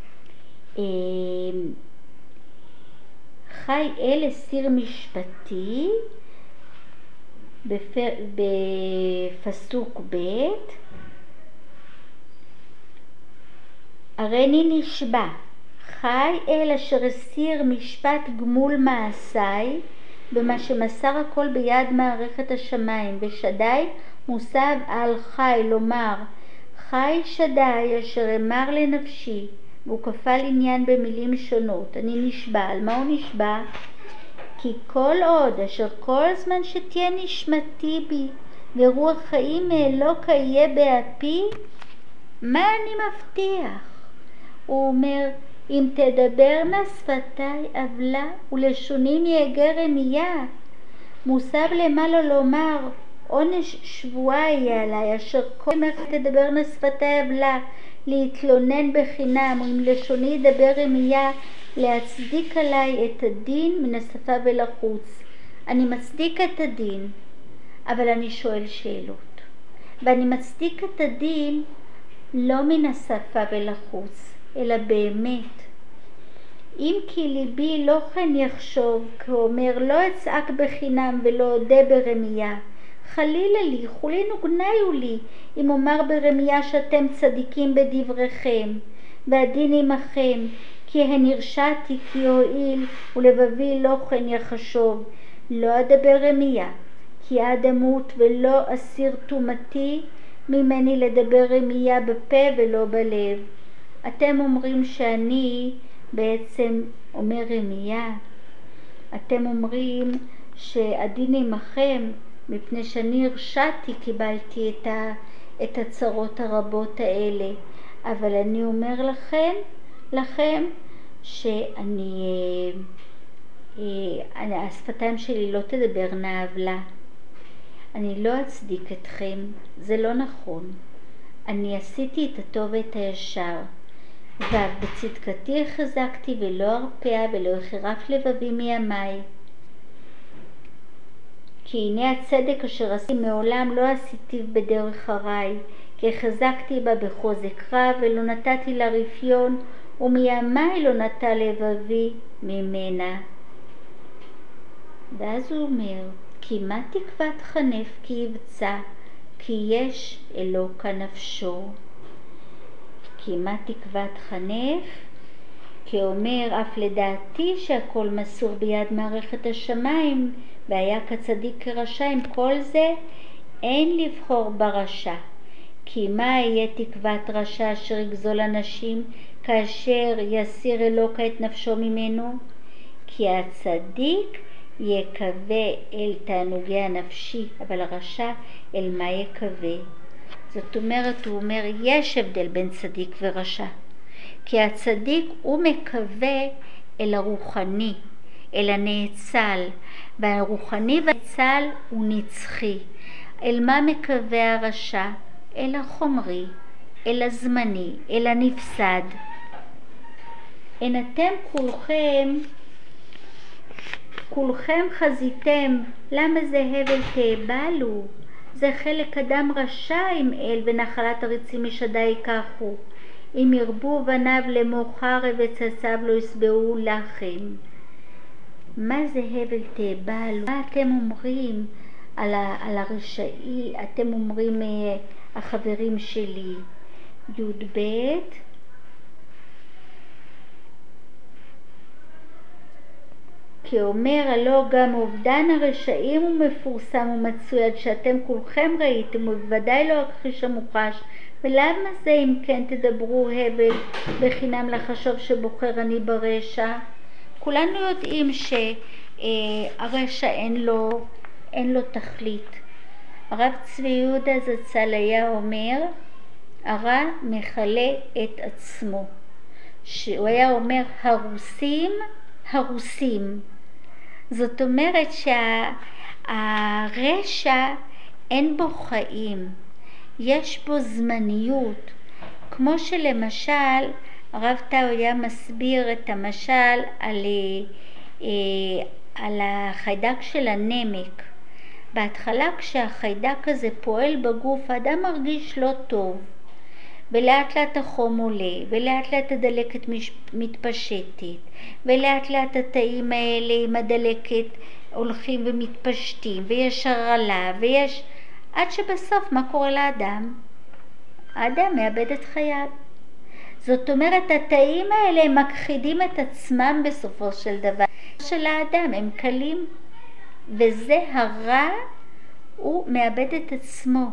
חי אל סיר משפטי, בפסוק ב', הריני נשבע, חי אל אשר הסיר משפט גמול מעשיי, במה שמסר הכל ביד מערכת השמיים, ושדי מוסב על חי, לומר חי שדי אשר אמר לנפשי, והוא כפל עניין במילים שונות. אני נשבע, על מה הוא נשבע? כי כל עוד אשר כל זמן שתהיה נשמתי בי ורוח חיים מאלוק יהיה באפי, מה אני מבטיח? הוא אומר, אם תדברנה שפתי עוולה ולשוני מיגר רמיה, מוסב למעלה לומר עונש שבועה יהיה עליי, אשר כל מה תדברנה שפתי עוולה להתלונן בחינם, או אם לשוני ידבר רמיה להצדיק עליי את הדין מן השפה ולחוץ. אני מצדיק את הדין, אבל אני שואל שאלות, ואני מצדיק את הדין לא מן השפה ולחוץ, אלא באמת. אם כי ליבי לא כן יחשוב, כאומר לא אצעק בחינם ולא אודה ברמיה, חלילה לי, חולינו גניו לי, אם אומר ברמיה שאתם צדיקים בדבריכם, והדין עמכם, כי הן הרשעתי כי הועיל, ולבבי לא כן יחשוב, לא אדבר רמיה, כי עד אמות ולא אסיר תומתי ממני לדבר רמיה בפה ולא בלב. אתם אומרים שאני בעצם אומר רמיה, אתם אומרים שהדין עמכם, מפני שאני הרשעתי קיבלתי את הצרות הרבות האלה, אבל אני אומר לכם שאני השפתיים שלי לא תדברנה עוולה, אני לא אצדיק אתכם, זה לא נכון. אני עשיתי את הטוב ואת הישר, ובצדקתי חזקתי ולא ארפא ולא יחרף לבבי מימיי. כי הנה הצדק אשר עשיתי מעולם לא עשיתי בדרך הרי, כי חזקתי בה בחוזק רב ולא נתתי לה רפיון, ומימיי לא נטה לבבי ממנה. ואז הוא אומר, כי מה תקוות חנף כי יבצע, כי יש אלוקה נפשו. כי מה תקוות חנף? כי אומר, אף לדעתי שהכל מסור ביד מערכת השמיים, והיה כצדיק כרשע, עם כל זה אין לבחור ברשע. כי מה יהיה תקוות רשע אשר יגזול אנשים, כאשר יסיר אלוקה את נפשו ממנו? כי הצדיק יקווה אל תענוגי הנפשי, אבל הרשע אל מה יקווה? זאת אומרת, הוא אומר, יש הבדל בין צדיק ורשע. כי הצדיק הוא מקווה אל הרוחני, אל הנאצל, והרוחני והנאצל הוא נצחי. אל מה מקווה הרשע? אל החומרי, אל הזמני, אל הנפסד. אין אתם כולכם חזיתם, למה זה הבל תאבלו? זה חלק אדם רשע עם אל, ונחלת הריצים משדי ייקחו. אם ירבו בניו לאמור חרב וצאצאיו לא ישבעו לחם. מה זה הבל תאבלו? מה אתם אומרים על הרשעי? אתם אומרים החברים שלי. י"ב כי אומר הלא גם אובדן הרשעים הוא מפורסם ומצוי עד שאתם כולכם ראיתם, ובוודאי לא הכחיש המוחש. ולמה זה אם כן תדברו הבל בחינם לחשוב שבוחר אני ברשע? כולנו יודעים שהרשע אין לו תכלית. הרב צבי יהודה זצ"ל היה אומר, הרע מכלה את עצמו. שהוא היה אומר הרוסים. זאת אומרת שהרשע אין בו חיים, יש בו זמניות. כמו שלמשל הרב טאו היה מסביר את המשל על החיידק של הנמק. בהתחלה כשהחיידק הזה פועל בגוף, האדם מרגיש לא טוב, ולאט לאט החום עולה, ולאט לאט הדלקת מתפשטת, ולאט לאט התאים האלה עם הדלקת הולכים ומתפשטים, ויש הרעלה, עד שבסוף מה קורה לאדם? האדם מאבד את חייו. זאת אומרת, התאים האלה הם מכחידים את עצמם בסופו של דבר. של האדם הם קלים, וזה הרע, הוא מאבד את עצמו.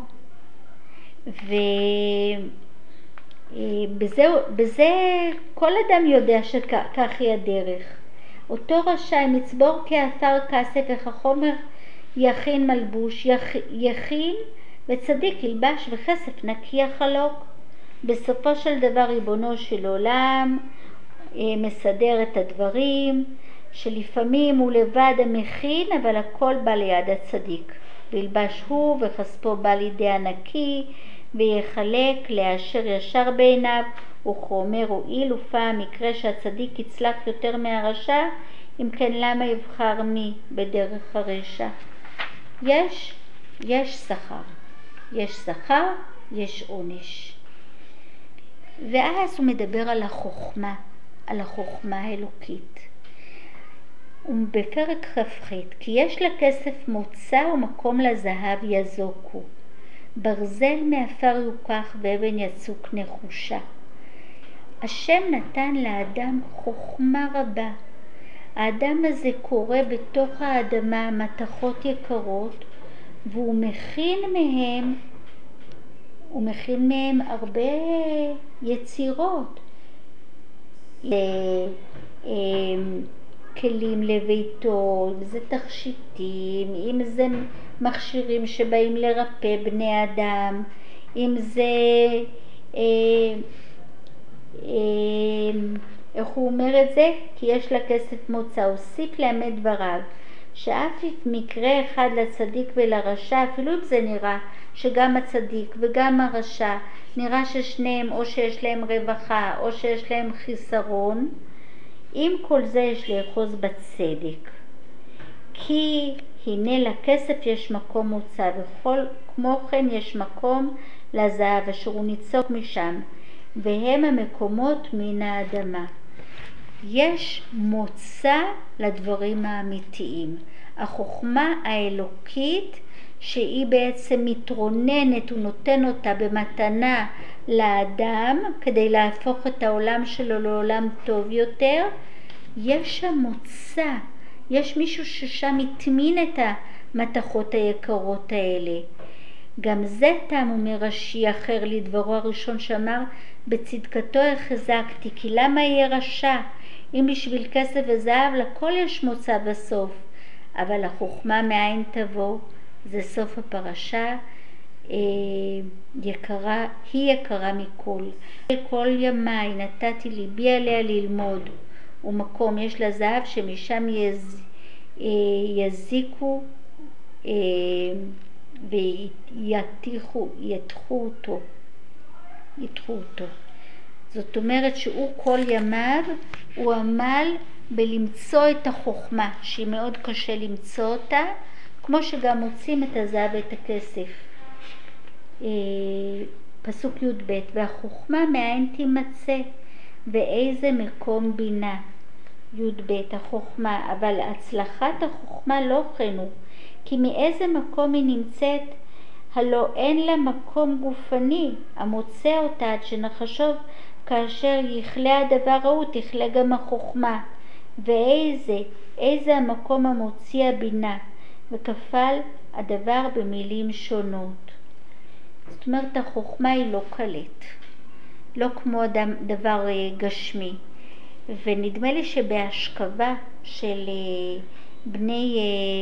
בזה כל אדם יודע שכך היא הדרך. אותו רשע מצבור כעפר כסף וכחומר יכין מלבוש, יכין וצדיק ילבש וכסף נקי יחלוק. בסופו של דבר ריבונו של עולם מסדר את הדברים, שלפעמים הוא לבד המכין, אבל הכל בא ליד הצדיק. וילבש הוא וכספו בא לידי הנקי, ויחלק לאשר ישר בעיניו, וכאומר הועיל ופעם מקרה שהצדיק יצלח יותר מהרשע, אם כן למה יבחר מי בדרך הרשע? יש שכר, יש עונש. ואז הוא מדבר על החוכמה האלוקית. ובפרק כ"ח, כי יש לכסף מוצא ומקום לזהב יזוקו. ברזל מעפר יוקח ואבן יצוק נחושה. השם נתן לאדם חוכמה רבה. האדם הזה קורא בתוך האדמה מתכות יקרות, והוא מכין מהם הרבה יצירות. כלים לביתו, אם זה תכשיטים, אם זה מכשירים שבאים לרפא בני אדם, אם זה איך הוא אומר את זה? כי יש לה כסף מוצא, הוסיף לאמת דבריו, שאף מקרה אחד לצדיק ולרשע, אפילו אם זה נראה שגם הצדיק וגם הרשע נראה ששניהם או שיש להם רווחה או שיש להם חיסרון, עם כל זה יש לאחוז בצדק. כי הנה לכסף יש מקום מוצא, וכמו כן יש מקום לזהב אשר הוא ניצוק משם, והם המקומות מן האדמה. יש מוצא לדברים האמיתיים. החוכמה האלוקית שהיא בעצם מתרוננת ונותן אותה במתנה לאדם כדי להפוך את העולם שלו לעולם טוב יותר, יש שם מוצא, יש מישהו ששם התמין את המתכות היקרות האלה. גם זה טעם אומר רש"י אחר לדברו הראשון שאמר, בצדקתו החזקתי, כי למה יהיה רשע? אם בשביל כסף וזהב לכל יש מוצא בסוף, אבל החוכמה מאין תבוא, זה סוף הפרשה, היא יקרה מכל. כל ימי נתתי ליבי עליה ללמוד, ומקום יש לה זהב שמשם יזיקו ויתחו אותו. זאת אומרת שהוא כל ימיו הוא עמל בלמצוא את החוכמה, שהיא מאוד קשה למצוא אותה, כמו שגם מוצאים את הזהב ואת הכסף. פסוק י"ב, והחוכמה מאין תימצא ואיזה מקום בינה. י"ב, החוכמה, אבל הצלחת החוכמה לא כן הוא, כי מאיזה מקום היא נמצאת, הלא אין לה מקום גופני המוצא אותה עד שנחשוב כאשר יכלה הדבר ההוא תכלה גם החוכמה. איזה המקום המוציא הבינה, וכפל הדבר במילים שונות. זאת אומרת, החוכמה היא לא קלט, לא כמו דבר גשמי. ונדמה לי שבהשכבה של בני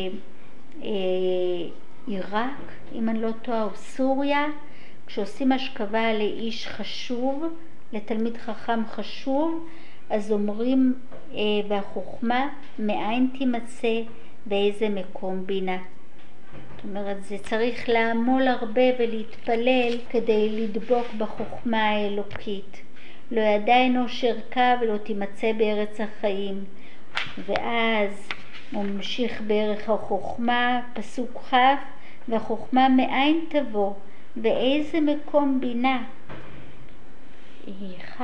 עיראק, אם אני לא טועה, או סוריה, כשעושים השכבה לאיש חשוב, לתלמיד חכם חשוב, אז אומרים והחוכמה מאין תימצא באיזה מקום בינה. זאת אומרת, זה צריך לעמול הרבה ולהתפלל כדי לדבוק בחוכמה האלוקית. לא ידע אנוש ערכה ולא תימצא בארץ החיים. ואז הוא ממשיך בערך החוכמה, פסוק כ', והחוכמה מאין תבוא ואיזה מקום בינה. כ',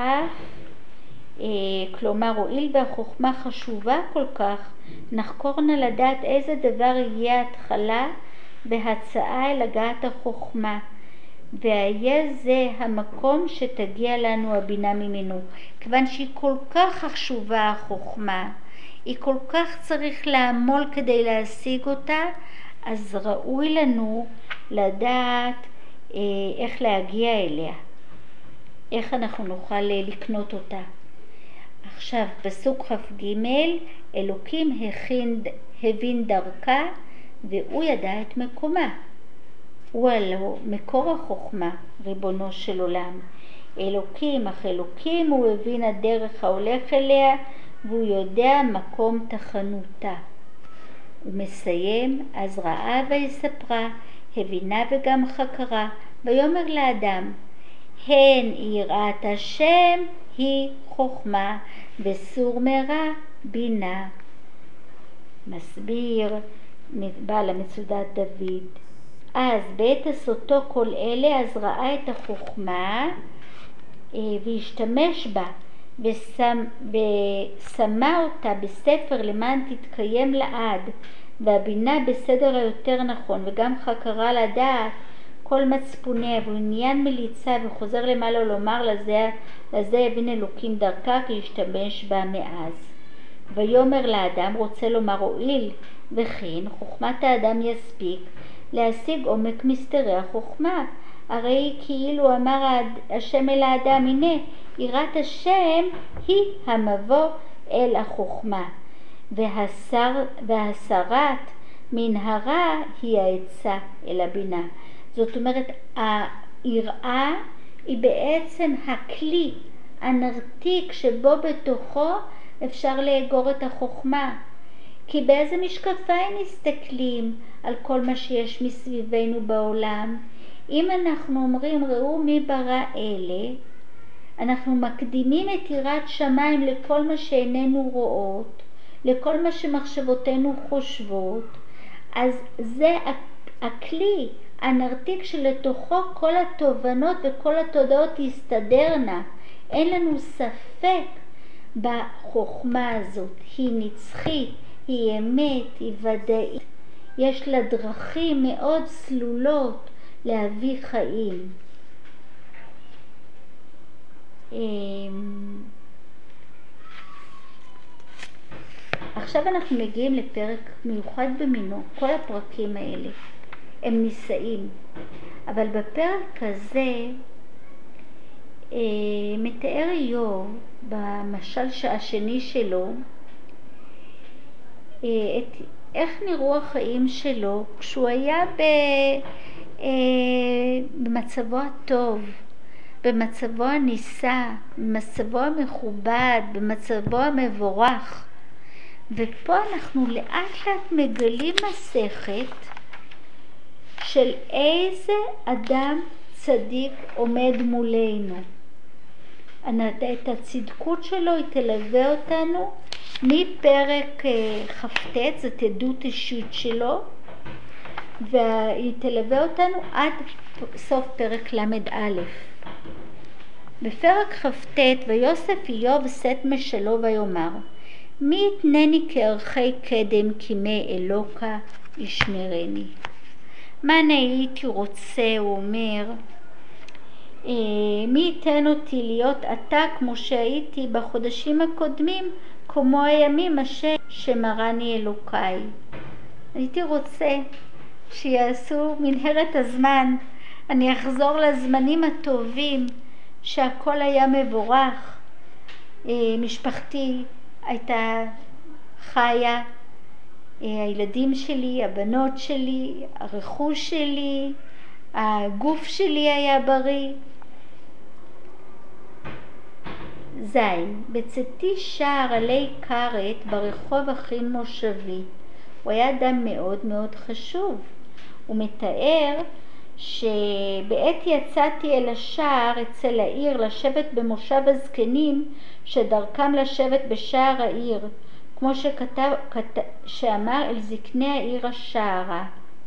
כלומר, הואיל והחוכמה חשובה כל כך, נחקור נא לדעת איזה דבר יהיה התחלה בהצעה אל הגעת החוכמה, והיה זה המקום שתגיע לנו הבינה ממנו. כיוון שהיא כל כך חשובה החוכמה, היא כל כך צריך לעמול כדי להשיג אותה, אז ראוי לנו לדעת איך להגיע אליה, איך אנחנו נוכל לקנות אותה. עכשיו, פסוק כ"ג, אלוקים הבין דרכה והוא ידע את מקומה. הוא הלא מקור החוכמה, ריבונו של עולם. אלוקים, אך אלוקים הוא הבין הדרך ההולך אליה והוא יודע מקום תחנותה. הוא מסיים, אז ראה ויספרה, הבינה וגם חקרה, ויאמר לאדם, הן יראת השם היא חוכמה, וסור מרע בינה. מסביר בעל המצודת דוד. אז בעת עשותו כל אלה, אז ראה את החוכמה והשתמש בה, ושמה אותה בספר למען תתקיים לעד, והבינה בסדר היותר נכון, וגם חקרה לדעת כל מצפוניה, ועניין מליצה וחוזר למעלה לומר לזה הבין אלוקים דרכה, כי השתמש בה מאז. ויאמר לאדם, רוצה לומר הואיל וכן חוכמת האדם יספיק להשיג עומק מסתרי החוכמה, הרי כאילו אמר השם אל האדם, הנה יראת השם היא המבוא אל החוכמה, והסרת מנהרה היא העצה אל הבינה. זאת אומרת, היראה היא בעצם הכלי הנרתיק שבו בתוכו אפשר לאגור את החוכמה. כי באיזה משקפיים מסתכלים על כל מה שיש מסביבנו בעולם? אם אנחנו אומרים ראו מי ברא אלה, אנחנו מקדימים את יראת שמיים לכל מה שאיננו רואות, לכל מה שמחשבותינו חושבות, אז זה הכלי הנרתיק שלתוכו כל התובנות וכל התודעות יסתדרנה. אין לנו ספק בחוכמה הזאת, היא נצחית, היא אמת, היא ודאית, יש לה דרכים מאוד סלולות להביא חיים. עכשיו אנחנו מגיעים לפרק מיוחד במינו. כל הפרקים האלה הם נישאים, אבל בפרק הזה מתאר איוב במשל השני שלו איך נראו החיים שלו כשהוא היה במצבו הטוב, במצבו הנישא, במצבו המכובד, במצבו המבורך. ופה אנחנו לאט לאט מגלים מסכת של איזה אדם צדיק עומד מולנו. את הצדקות שלו היא תלווה אותנו מפרק כ"ט, זאת עדות אישית שלו, והיא תלווה אותנו עד סוף פרק ל"א. בפרק כ"ט, ויוסף איוב שאת משלו ויאמר, מי יתנני כערכי קדם כימי אלוקה ישמרני. מה אני הייתי רוצה, הוא אומר, מי ייתן אותי להיות עתה כמו שהייתי בחודשים הקודמים, כמו הימים אשר שמרני אלוקיי. הייתי רוצה שיעשו מנהרת הזמן, אני אחזור לזמנים הטובים שהכל היה מבורך, משפחתי הייתה חיה, הילדים שלי, הבנות שלי, הרכוש שלי, הגוף שלי היה בריא. זין, בצאתי שער עלי כרת ברחוב אחין מושבי. הוא היה אדם מאוד מאוד חשוב. הוא מתאר שבעת יצאתי אל השער אצל העיר לשבת במושב הזקנים שדרכם לשבת בשער העיר, כמו שאמר אל זקני העיר השערה.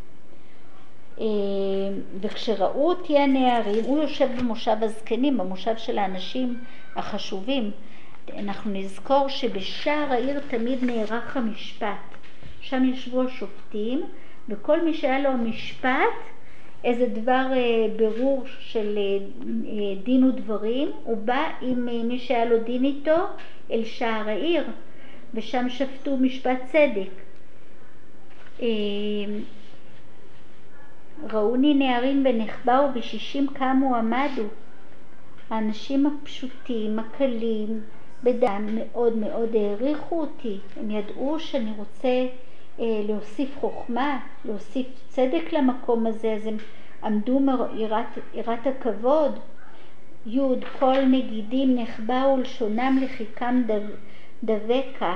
וכשראו אותי הנערים, הוא יושב במושב הזקנים, במושב של האנשים החשובים. אנחנו נזכור שבשער העיר תמיד נערך המשפט. שם ישבו השופטים, וכל מי שהיה לו משפט, איזה דבר ברור של דין ודברים, הוא בא עם מי שהיה לו דין איתו אל שער העיר, ושם שפטו משפט צדק. ראוני נערים ונחבאו ב60 קמו עמדו. האנשים הפשוטים, הקלים, בדם מאוד מאוד העריכו אותי. הם ידעו שאני רוצה להוסיף חוכמה, להוסיף צדק למקום הזה, אז הם עמדו יראת הכבוד. יוד, כל נגידים נחבאו לשונם לחיקם דבקה.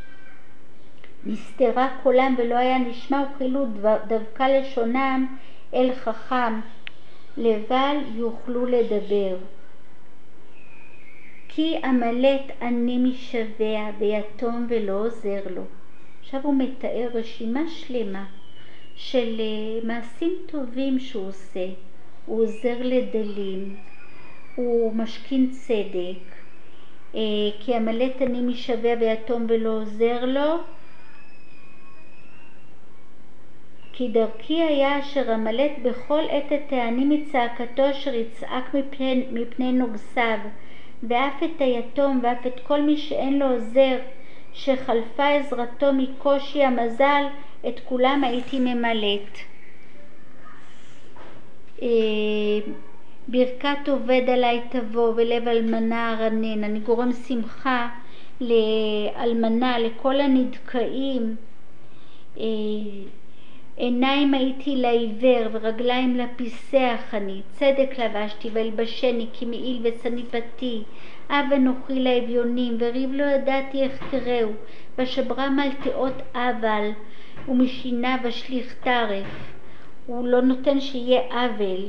נסתרה קולם ולא היה נשמע, וכאילו דבקה לשונם אל חכם, לבל יוכלו לדבר. כי עמלת אני משווה ביתום ולא עוזר לו. עכשיו הוא מתאר רשימה שלמה של מעשים טובים שהוא עושה. הוא עוזר לדלים, הוא משכין צדק. כי עמלת אני משווה ביתום ולא עוזר לו, כי דרכי היה אשר עמלת בכל עת התעני מצעקתו אשר יצעק מפני נוגסיו, ואף את היתום ואף את כל מי שאין לו עוזר, שחלפה עזרתו מקושי המזל, את כולם הייתי ממלאת. ברכת עובד עליי תבוא ולב אלמנה ארנן. אני גורם שמחה לאלמנה, לכל הנדכאים. עיניים הייתי לעיוור ורגליים לפיסח אני, צדק לבשתי ואלבשני כי מעיל וצניפתי, אבן אוכי לאביונים וריב לא ידעתי איך קראו, ושברה מלטאות אבל ומשינה ושליך טרף. הוא לא נותן שיהיה עוול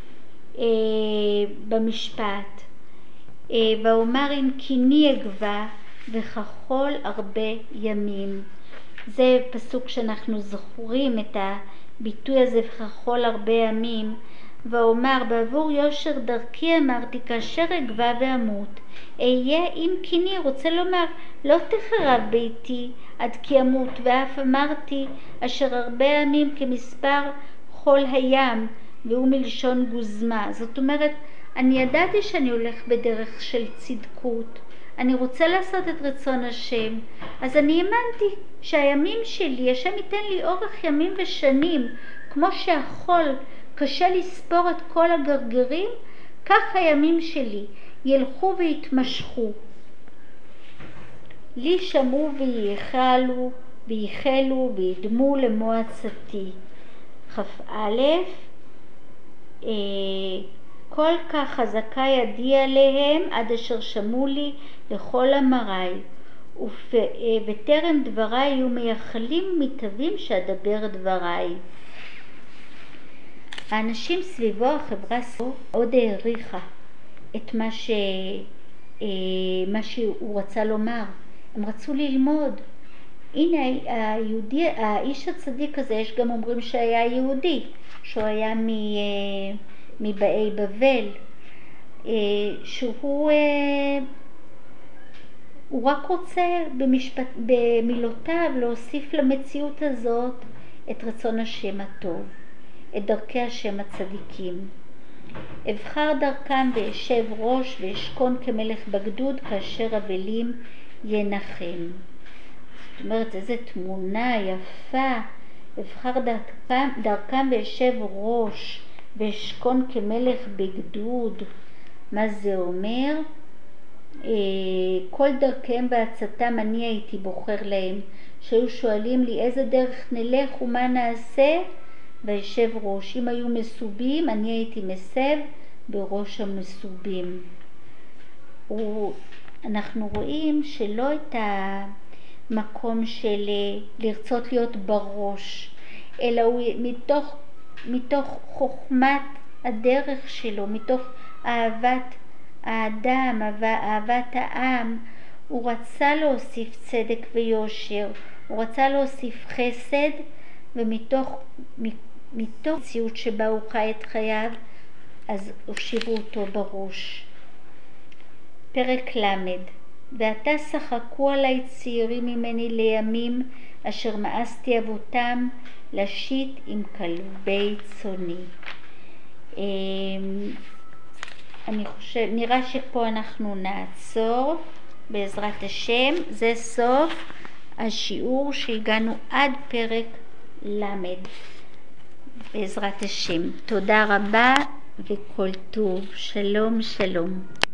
במשפט. ואומר אם קיני אגבה וכחול הרבה ימים. זה פסוק שאנחנו זוכרים את הביטוי הזה וכחול הרבה ימים. ואומר בעבור יושר דרכי אמרתי כאשר אגבה ואמות אהיה אם קיני, רוצה לומר לא תחרב ביתי עד כי אמות, ואף אמרתי אשר הרבה ימים כמספר חול הים, והוא מלשון גוזמה. זאת אומרת, אני ידעתי שאני הולך בדרך של צדקות, אני רוצה לעשות את רצון השם, אז אני האמנתי שהימים שלי, השם ייתן לי אורך ימים ושנים, כמו שהחול קשה לספור את כל הגרגרים, כך הימים שלי ילכו ויתמשכו. לי שמעו וייחלו וידמו למועצתי. כ"א, כל כך חזקה ידי עליהם עד אשר שמעו לי לכל אמרי, וטרם דברי יהיו מייחלים ומתאבים שאדבר דברי. האנשים סביבו, החברה סביבו, עוד העריכה את מה מה שהוא רצה לומר. הם רצו ללמוד. הנה האיש הצדיק הזה, יש גם אומרים שהיה יהודי, שהוא היה מבאי בבל, שהוא רק רוצה במילותיו להוסיף למציאות הזאת את רצון השם הטוב, את דרכי השם הצדיקים. אבחר דרכם וישב ראש וישכון כמלך בגדוד כאשר אבלים ינחם. זאת אומרת, איזו תמונה יפה. אבחר דרכם וישב ראש וישכון כמלך בגדוד. מה זה אומר? כל דרכיהם בעצתם אני הייתי בוחר להם. שהיו שואלים לי איזה דרך נלך ומה נעשה, וישב ראש. אם היו מסובים, אני הייתי מסב בראש המסובים. אנחנו רואים שלא את המקום של לרצות להיות בראש, אלא הוא מתוך חוכמת הדרך שלו, מתוך אהבת האדם, אהבת העם. הוא רצה להוסיף צדק ויושר, הוא רצה להוסיף חסד, ומתוך מציאות שבה הוא חי את חייו, אז הושיבו אותו בראש. פרק למד. ועתה שחקו עלי צעירים ממני לימים, אשר מאסתי אבותם לשיט עם כלבי צוני. נראה שפה אנחנו נעצור בעזרת השם. זה סוף השיעור שהגענו עד פרק למד בעזרת השם. תודה רבה וכל טוב. שלום שלום.